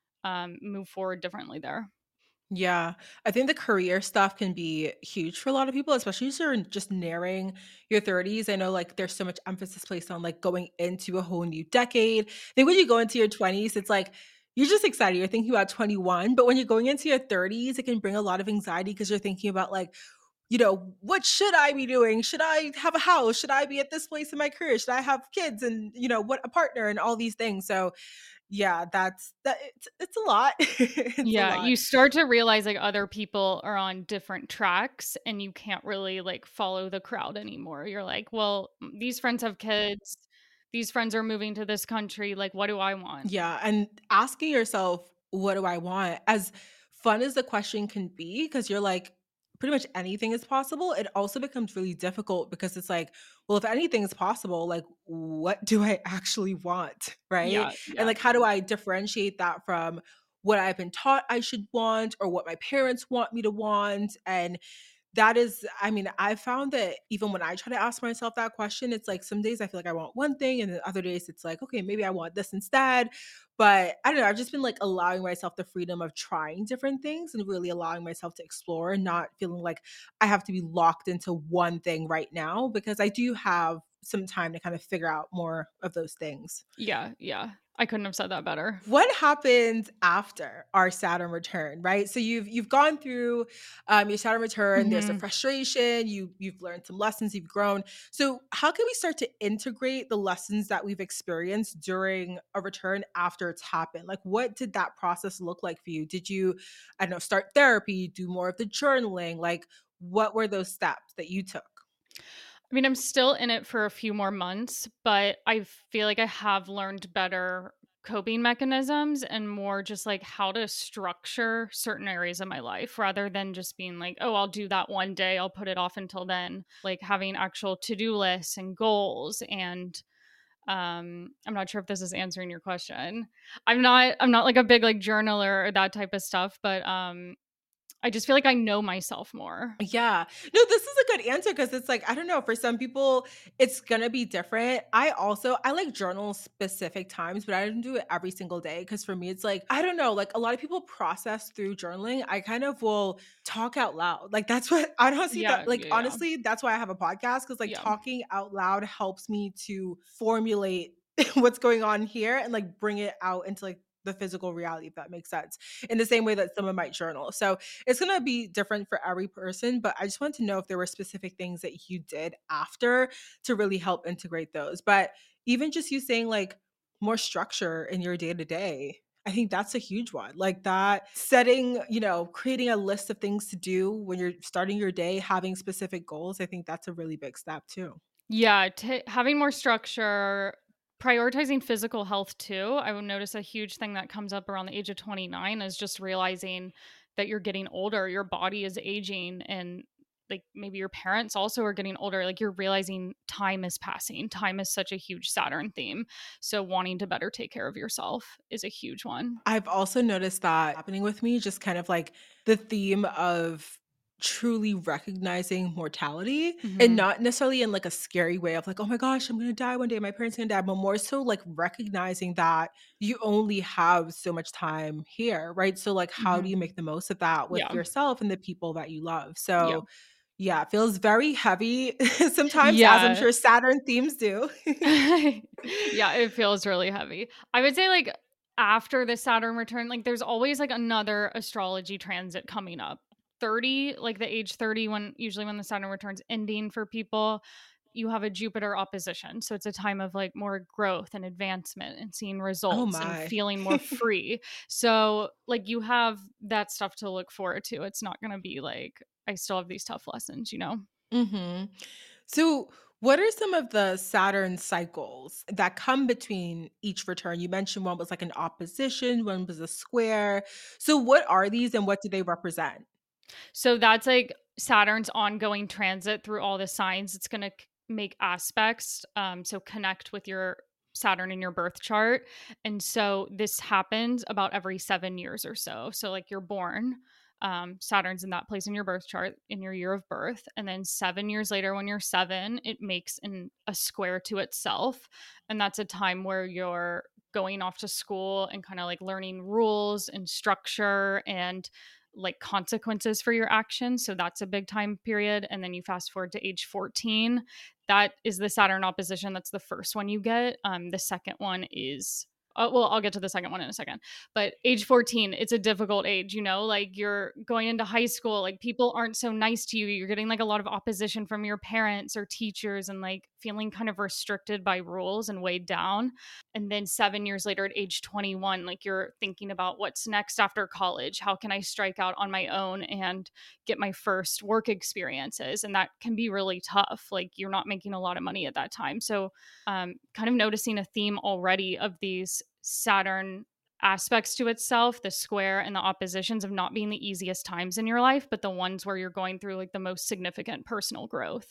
move forward differently there. Yeah, I think the career stuff can be huge for a lot of people, especially as you're just nearing your 30s. I know like there's so much emphasis placed on like going into a whole new decade. I think when you go into your 20s, it's like you're just excited. You're thinking about 21. But when you're going into your 30s, it can bring a lot of anxiety because you're thinking about like, what should I be doing? Should I have a house? Should I be at this place in my career? Should I have kids and, what a partner and all these things? So yeah, it's a lot. It's a Yeah, lot. you start to realize like other people are on different tracks and you can't really like follow the crowd anymore. You're like, well, these friends have kids. These friends are moving to this country. Like, what do I want? Yeah, and asking yourself, what do I want? As fun as the question can be, because you're like, pretty much anything is possible, it also becomes really difficult because it's like, well, if anything is possible, like, what do I actually want? Right. Yeah, And yeah. like, how do I differentiate that from what I've been taught I should want or what my parents want me to want? And that is, I mean, I found that even when I try to ask myself that question, it's like some days I feel like I want one thing, and then other days it's like, okay, maybe I want this instead. But I don't know, I've just been like allowing myself the freedom of trying different things and really allowing myself to explore and not feeling like I have to be locked into one thing right now because I do have some time to kind of figure out more of those things. Yeah, yeah. I couldn't have said that better. What happens after our Saturn return, right? So you've gone through your Saturn return. There's the Mhm. frustration. You've learned some lessons. You've grown. So how can we start to integrate the lessons that we've experienced during a return after it's happened? Like, what did that process look like for you? Did you, I don't know, start therapy, do more of the journaling? Like, what were those steps that you took? I mean, I'm still in it for a few more months, but I feel like I have learned better coping mechanisms and more just like how to structure certain areas of my life rather than just being like, oh, I'll do that one day, I'll put it off until then. Like having actual to-do lists and goals and I'm not sure if this is answering your question. I'm not like a big like journaler or that type of stuff, but I just feel like I know myself more. Yeah. No, this is a good answer because it's like, I don't know, for some people it's gonna be different. I like journal specific times, but I don't do it every single day because for me it's like, I don't know, like a lot of people process through journaling. I kind of will talk out loud. Like that's what I don't see that Yeah, like yeah, yeah. honestly, that's why I have a podcast because like Yeah. talking out loud helps me to formulate what's going on here and like bring it out into like the physical reality, if that makes sense. In the same way that someone might journal. So it's going to be different for every person, but I just want to know if there were specific things that you did after to really help integrate those. But even just you saying like more structure in your day to day, I think that's a huge one. Like that setting, creating a list of things to do when you're starting your day, having specific goals, I think that's a really big step too. Yeah, having more structure, prioritizing physical health too. I would notice a huge thing that comes up around the age of 29 is just realizing that you're getting older, your body is aging, and like maybe your parents also are getting older. Like you're realizing time is passing. Time is such a huge Saturn theme. So wanting to better take care of yourself is a huge one. I've also noticed that happening with me, just kind of like the theme of truly recognizing mortality and Hmm. not necessarily in like a scary way of like, oh my gosh, I'm gonna die one day, my parents are gonna die, but more so like recognizing that you only have so much time here, right? So like how do Hmm. you make the most of that with Yeah. yourself and the people that you love? Yeah. So yeah, it feels very heavy sometimes, as I'm Yeah. sure Saturn themes do. Yeah, it feels really heavy. I would say like after the Saturn return, like there's always like another astrology transit coming up. 30, like the age 30 when usually when the Saturn returns ending for people, you have a Jupiter opposition. So it's a time of like more growth and advancement and seeing Oh results and my. feeling more free. So like you have that stuff to look forward to. It's not going to be like I still have these tough lessons, you know. Mhm. So, what are some of the Saturn cycles that come between each return? You mentioned one was like an opposition, one was a square. So, what are these and what do they represent? So that's like Saturn's ongoing transit through all the signs. It's going to make aspects. So connect with your Saturn in your birth chart. And so this happens about every 7 years or so. So, like, you're born, Saturn's in that place in your birth chart in your year of birth. And then 7 years later, when you're seven, it makes a square to itself. And that's a time where you're going off to school and kind of like learning rules and structure and like consequences for your actions. So that's a big time period. And then you fast forward to age 14. That is the Saturn opposition. That's the first one you get. The second one is well, I'll get to the second one in a second, but age 14, it's a difficult age, you know, like you're going into high school, like people aren't so nice to you. You're getting like a lot of opposition from your parents or teachers and like feeling kind of restricted by rules and weighed down. And then 7 years later at age 21, like you're thinking about what's next after college. How can I strike out on my own and get my first work experiences? And that can be really tough. Like you're not making a lot of money at that time. So kind of noticing a theme already of these Saturn aspects to itself, the square and the oppositions of not being the easiest times in your life, but the ones where you're going through like the most significant personal growth.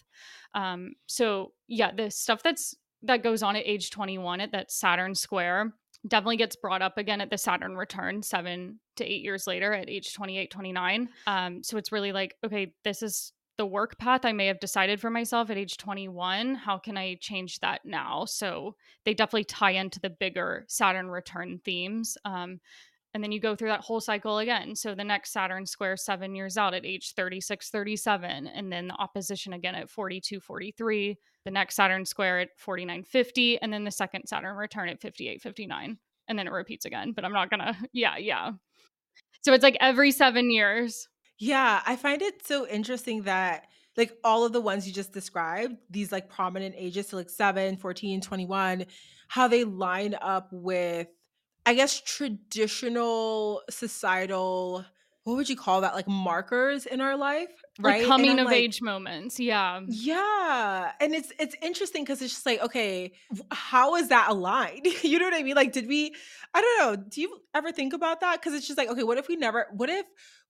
So yeah, the stuff that goes on at age 21 at that Saturn square definitely gets brought up again at the Saturn return 7 to 8 years later at age 28, 29. So it's really like, okay, this is the work path I may have decided for myself at age 21. How can I change that now? So they definitely tie into the bigger Saturn return themes. And then you go through that whole cycle again. So the next Saturn square 7 years out at age 36, 37, and then the opposition again at 42, 43, the next Saturn square at 49, 50, and then the second Saturn return at 58, 59. And then it repeats again, but I'm not gonna, yeah. So it's like every 7 years. Yeah, I find it so interesting that like all of the ones you just described, these like prominent ages, so like 7, 14, 21, how they line up with, I guess, traditional societal, what would you call that? Like markers in our life, Like right? And coming I'm of like, age moments. Yeah. yeah. And it's interesting because it's just like, okay, how is that aligned? You know what I mean? Like, did we, I don't know, do you ever think about that? Because it's just like, okay, what if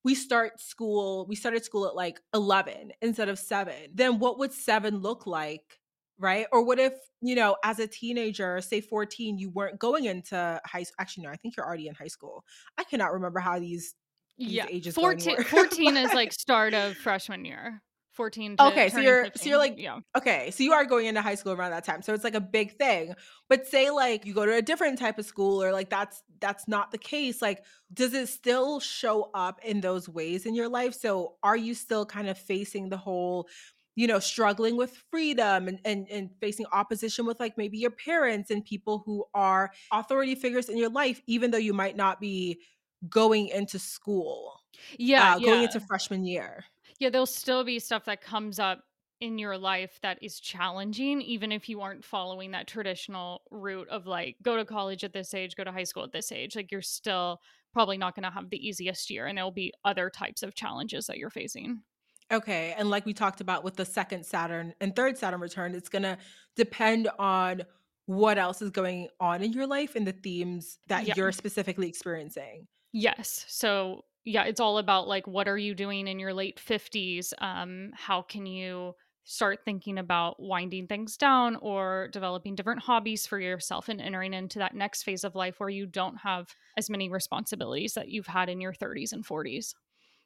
we started school at like 11 instead of 7? Then what would 7 look like? Right. Or what if, as a teenager, say 14, you weren't going into high school. Actually, no, I think you're already in high school. I cannot remember how these Yeah. ages go 14, anymore. 14 is like start of freshman year. 14 to Okay, so turning you're 15. like, Yeah. okay, so you are going into high school around that time. So it's like a big thing. But say like you go to a different type of school or like that's not the case. Like does it still show up in those ways in your life? So are you still kind of facing the whole, struggling with freedom and facing opposition with like maybe your parents and people who are authority figures in your life, even though you might not be going into school, Yeah. going Yeah. into freshman year? Yeah. There'll still be stuff that comes up in your life that is challenging, even if you aren't following that traditional route of like go to college at this age, go to high school at this age. Like you're still probably not going to have the easiest year, and there'll be other types of challenges that you're facing. Okay. And like we talked about with the second Saturn and third Saturn return, it's going to depend on what else is going on in your life and the themes that Yeah. you're specifically experiencing. Yes. So, yeah, it's all about like what are you doing in your late 50s? How can you start thinking about winding things down or developing different hobbies for yourself and entering into that next phase of life where you don't have as many responsibilities that you've had in your 30s and 40s?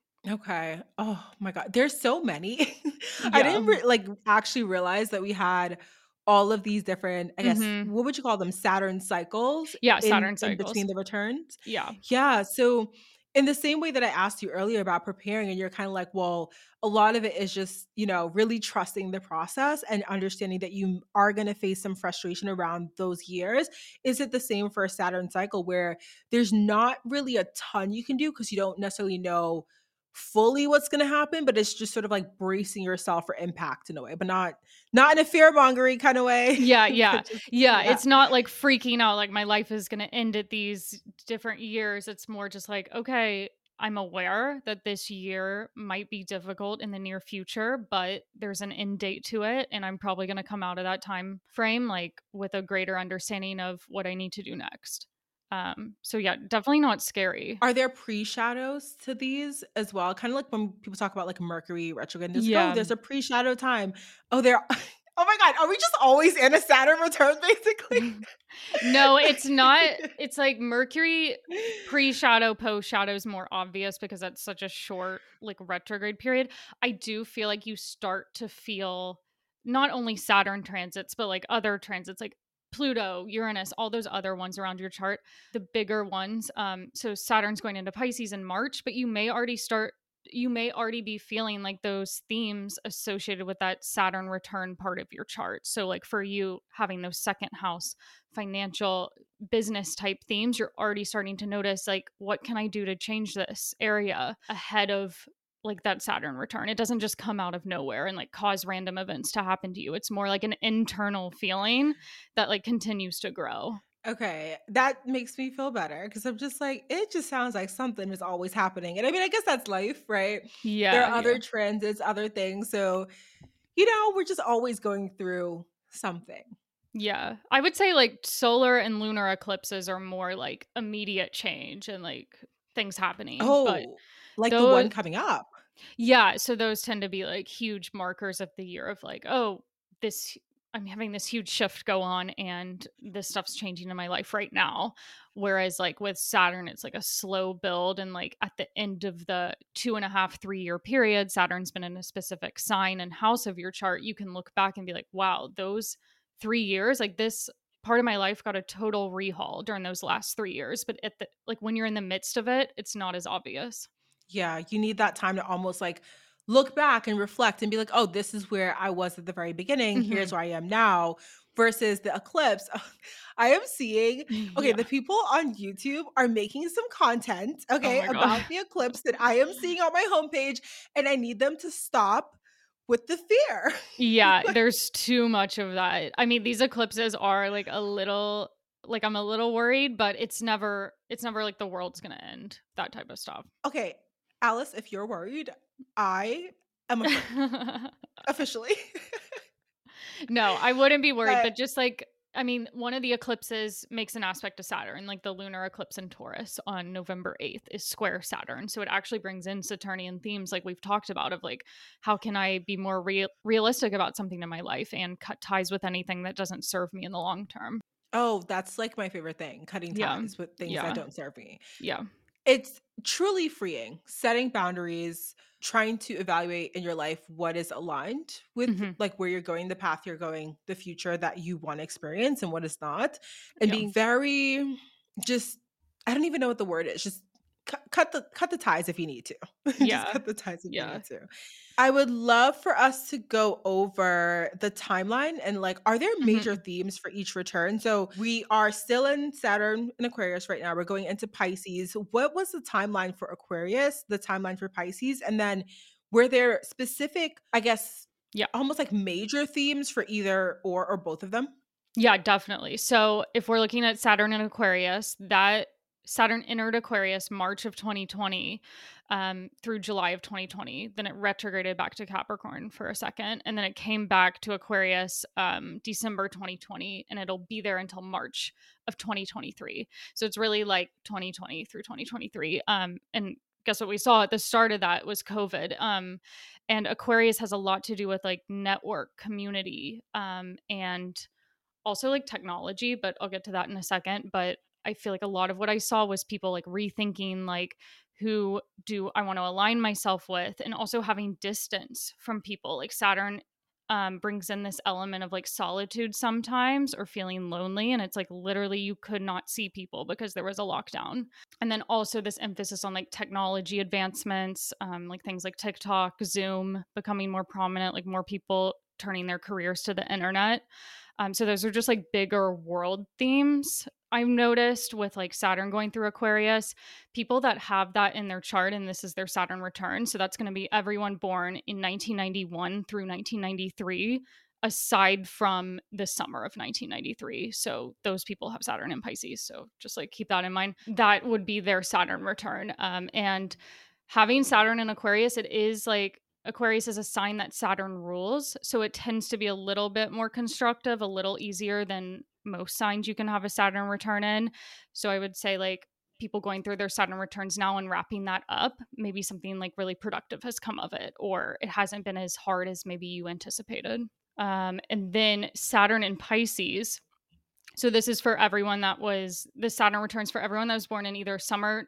Okay. Oh my God. There's so many. I Yeah. didn't like actually realize that we had all of these different, I guess, Hmm. what would you call them? Saturn cycles Yeah. in Saturn between cycles. the returns. Yeah. Yeah. So in the same way that I asked you earlier about preparing, and you're kind of like, well, a lot of it is just, really trusting the process and understanding that you are going to face some frustration around those years. Is it the same for a Saturn cycle where there's not really a ton you can do because you don't necessarily know fully what's going to happen, but it's just sort of like bracing yourself for impact in a way, but not in a fear mongering kind of way. Yeah, But yeah. just, Yeah, yeah. it's not like freaking out like my life is going to end at these different years. It's more just like, okay, I'm aware that this year might be difficult in the near future, but there's an end date to it and I'm probably going to come out of that time frame like with a greater understanding of what I need to do next. So yeah, definitely not scary. Are there pre-shadows to these as well? Kind of like when people talk about like Mercury retrograde, there's like, oh, Yeah. there's a pre-shadow time. Oh, there. Oh my God. Are we just always in a Saturn return, basically? No, it's not. It's like Mercury pre-shadow, post-shadow is more obvious because that's such a short like retrograde period. I do feel like you start to feel not only Saturn transits, but like other transits like Pluto, Uranus, all those other ones around your chart, the bigger ones. So Saturn's going into Pisces in March, but you may already start you may already be feeling like those themes associated with that Saturn return part of your chart. So like for you having those second house financial business type themes, you're already starting to notice like, what can I do to change this area ahead of like that Saturn return? It doesn't just come out of nowhere and like cause random events to happen to you. It's more like an internal feeling that like continues to grow. Okay, that makes me feel better because I'm just like, it just sounds like something is always happening. And I mean, I guess that's life, right? There Yeah. are other transits, other things. So, we're just always going through something. Yeah. I would say like solar and lunar eclipses are more like immediate change and like things happening. But Oh, like the those, one coming up. yeah. So those tend to be like huge markers of the year of like, oh, this, I'm having this huge shift go on and this stuff's changing in my life right now. Whereas like with Saturn, it's like a slow build. And like at the end of the 2.5, 3 year period, Saturn's been in a specific sign and house of your chart. You can look back and be like, wow, those 3 years, like this part of my life got a total rehaul during those last 3 years. But at the, like when you're in the midst of it, it's not as obvious. Yeah, you need that time to almost like look back and reflect and be like, oh, this is where I was at the very beginning. Mhm. Here's where I am now. Versus the eclipse. I am seeing, okay, Yeah. the people on YouTube are making some content, Oh okay, my God. about the eclipse that I am seeing on my homepage, and I need them to stop with the fear. Yeah, there's too much of that. I mean, these eclipses are like a little like I'm a little worried, but it's never like the world's gonna end. That type of stuff. Okay, Alice, if you're worried, I am afraid, officially. No, I wouldn't be worried, But but just like I mean, one of the eclipses makes an aspect to Saturn, like the lunar eclipse in Taurus on November 8th is square Saturn. So it actually brings in Saturnian themes like we've talked about of like how can I be more realistic about something in my life and cut ties with anything that doesn't serve me in the long term. oh, that's like my favorite thing, cutting Yeah. ties with things that Yeah. don't serve me. Yeah. It's truly freeing, setting boundaries, trying to evaluate in your life what is aligned with Mhm. like where you're going, the path you're going, the future that you want to experience and what is not. And Yeah. being very just I don't even know what the word is. Just cut the ties if you need to. Just Yeah. cut the ties if you Yeah. need to. I would love for us to go over the timeline and like, are there major Mhm. themes for each return? So we are still in Saturn and Aquarius right now. We're going into Pisces. What was the timeline for Aquarius, the timeline for Pisces? And then were there specific, I guess, Yeah. almost like major themes for either or both of them? Yeah, definitely. So if we're looking at Saturn and Aquarius, that Saturn entered Aquarius March of 2020 through July of 2020. Then it retrograded back to Capricorn for a second. And then it came back to Aquarius December 2020. And it'll be there until March of 2023. So it's really like 2020 through 2023. And guess what we saw at the start of that was COVID. And Aquarius has a lot to do with like network community and also like technology, but I'll get to that in a second. But I feel like a lot of what I saw was people like rethinking like who do I want to align myself with, and also having distance from people. Like Saturn brings in this element of like solitude sometimes or feeling lonely, and it's like literally you could not see people because there was a lockdown. And then also this emphasis on like technology advancements, like things like TikTok, Zoom becoming more prominent, like more people turning their careers to the internet. So those are just like bigger world themes I've noticed with like Saturn going through Aquarius. People that have that in their chart, and this is their Saturn return. So that's going to be everyone born in 1991 through 1993, aside from the summer of 1993. So those people have Saturn in Pisces. So just like keep that in mind. That would be their Saturn return. And having Saturn in Aquarius, it is like Aquarius is a sign that Saturn rules. So it tends to be a little bit more constructive, a little easier than most signs you can have a Saturn return in. So I would say, like, people going through their Saturn returns now and wrapping that up, maybe something like really productive has come of it, or it hasn't been as hard as maybe you anticipated. And then Saturn in Pisces. So this is for everyone that was the Saturn returns for everyone that was born in either summer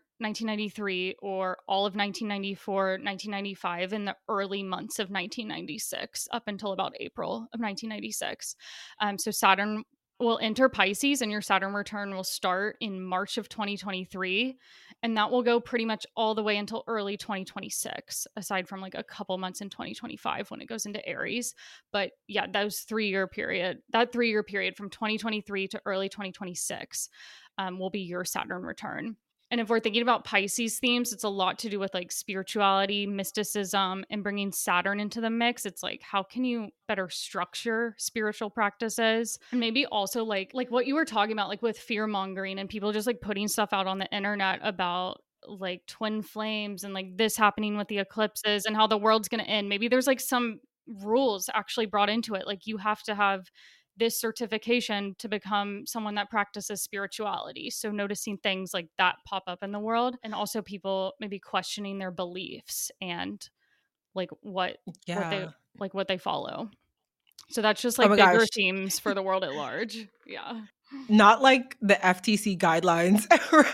1993 or all of 1994, 1995, in the early months of 1996 up until about April of 1996. So Saturn will enter Pisces, and your Saturn return will start in March of 2023. And that will go pretty much all the way until early 2026, aside from like a couple months in 2025 when it goes into Aries. But yeah, that 3-year period from 2023 to early 2026 will be your Saturn return. And if we're thinking about Pisces themes, it's a lot to do with like spirituality, mysticism, and bringing Saturn into the mix. It's like, how can you better structure spiritual practices? And maybe also like what you were talking about, like with fear mongering and people just like putting stuff out on the internet about like twin flames and like this happening with the eclipses and how the world's going to end. Maybe there's like some rules actually brought into it. Like you have to have this certification to become someone that practices spirituality. So noticing things like that pop up in the world, and also people maybe questioning their beliefs and like what they follow. So that's just like bigger themes for the world at large. Yeah. Not like the FTC guidelines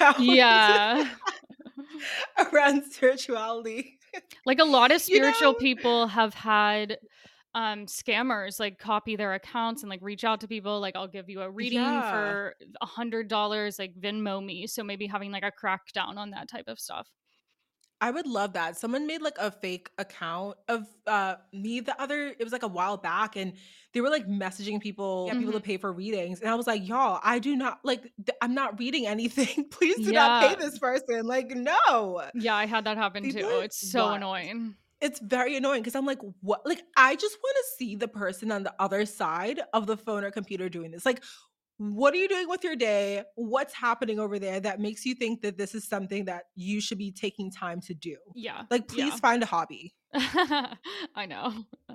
around spirituality. Like a lot of spiritual people have had scammers like copy their accounts and like reach out to people like, I'll give you a reading for $100, like Venmo me. So maybe having like a crackdown on that type of stuff. I would love that. Someone made like a fake account of me it was like a while back, and they were like messaging people, people to pay for readings. And I was like, y'all, I do not I'm not reading anything. Please do not pay this person. Like, no. Yeah, I had that happen too. It's so annoying. It's very annoying because I'm like, what? Like, I just want to see the person on the other side of the phone or computer doing this. Like, what are you doing with your day? What's happening over there that makes you think that this is something that you should be taking time to do? Yeah. Like, please find a hobby. I know.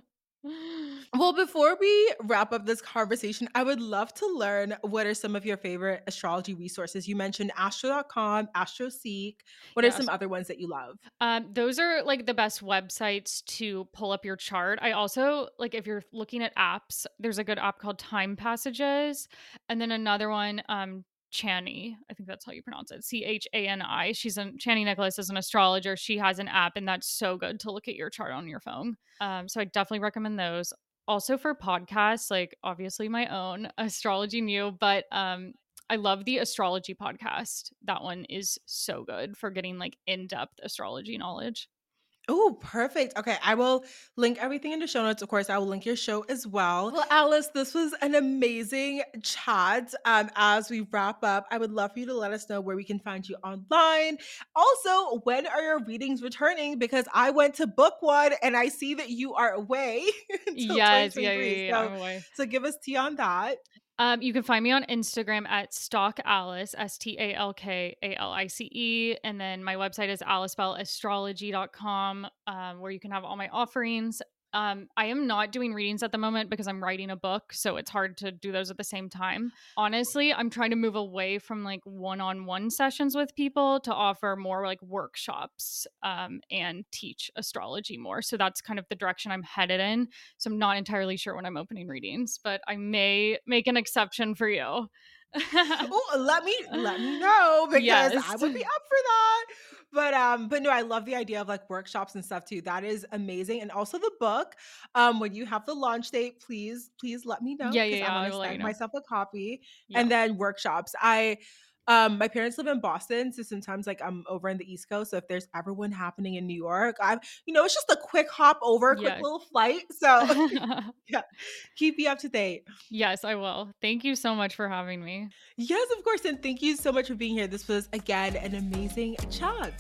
Well, before we wrap up this conversation, I would love to learn what are some of your favorite astrology resources. You mentioned astro.com, AstroSeek. What are some other ones that you love? Those are like the best websites to pull up your chart. I also like, if you're looking at apps, there's a good app called Time Passages, and then another one, Chani, I think that's how you pronounce it, Chani. Chani Nicholas is an astrologer. She has an app, and that's so good to look at your chart on your phone. So I definitely recommend those. Also for podcasts, like obviously my own Astrology New, but I love the astrology podcast. That one is so good for getting like in-depth astrology knowledge. Oh, perfect. Okay, I will link everything in the show notes. Of course, I will link your show as well. Well, Alice, this was an amazing chat. As we wrap up, I would love for you to let us know where we can find you online. Also, when are your readings returning? Because I went to book one and I see that you are away. Yes, yeah, I'm away. So give us tea on that. You can find me on Instagram at StalkAlice, StalkAlice. And then my website is alicebelleastrology.com, where you can have all my offerings. I am not doing readings at the moment because I'm writing a book, so it's hard to do those at the same time. Honestly, I'm trying to move away from like one-on-one sessions with people to offer more like workshops and teach astrology more. So that's kind of the direction I'm headed in. So I'm not entirely sure when I'm opening readings, but I may make an exception for you. Let me know, because I would be up for that. But no, I love the idea of like workshops and stuff too. That is amazing. And also the book. When you have the launch date, please let me know. Yeah. I want to send myself a copy. Yeah. And then workshops. My parents live in Boston, so sometimes like I'm over in the East Coast. So if there's ever one happening in New York, it's just a quick hop over, quick little flight. So yeah, keep you up to date. Yes, I will. Thank you so much for having me. Yes, of course. And thank you so much for being here. This was, again, an amazing chat.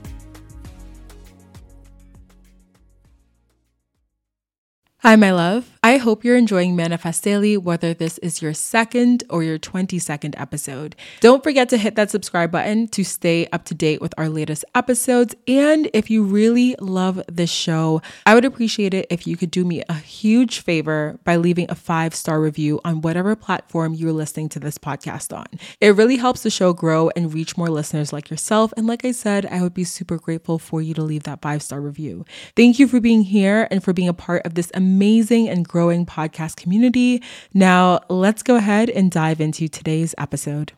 Hi, my love. I hope you're enjoying Manifest Daily, whether this is your second or your 22nd episode. Don't forget to hit that subscribe button to stay up to date with our latest episodes. And if you really love this show, I would appreciate it if you could do me a huge favor by leaving a 5-star review on whatever platform you're listening to this podcast on. It really helps the show grow and reach more listeners like yourself. And like I said, I would be super grateful for you to leave that 5-star review. Thank you for being here and for being a part of this amazing and growing podcast community. Now, let's go ahead and dive into today's episode.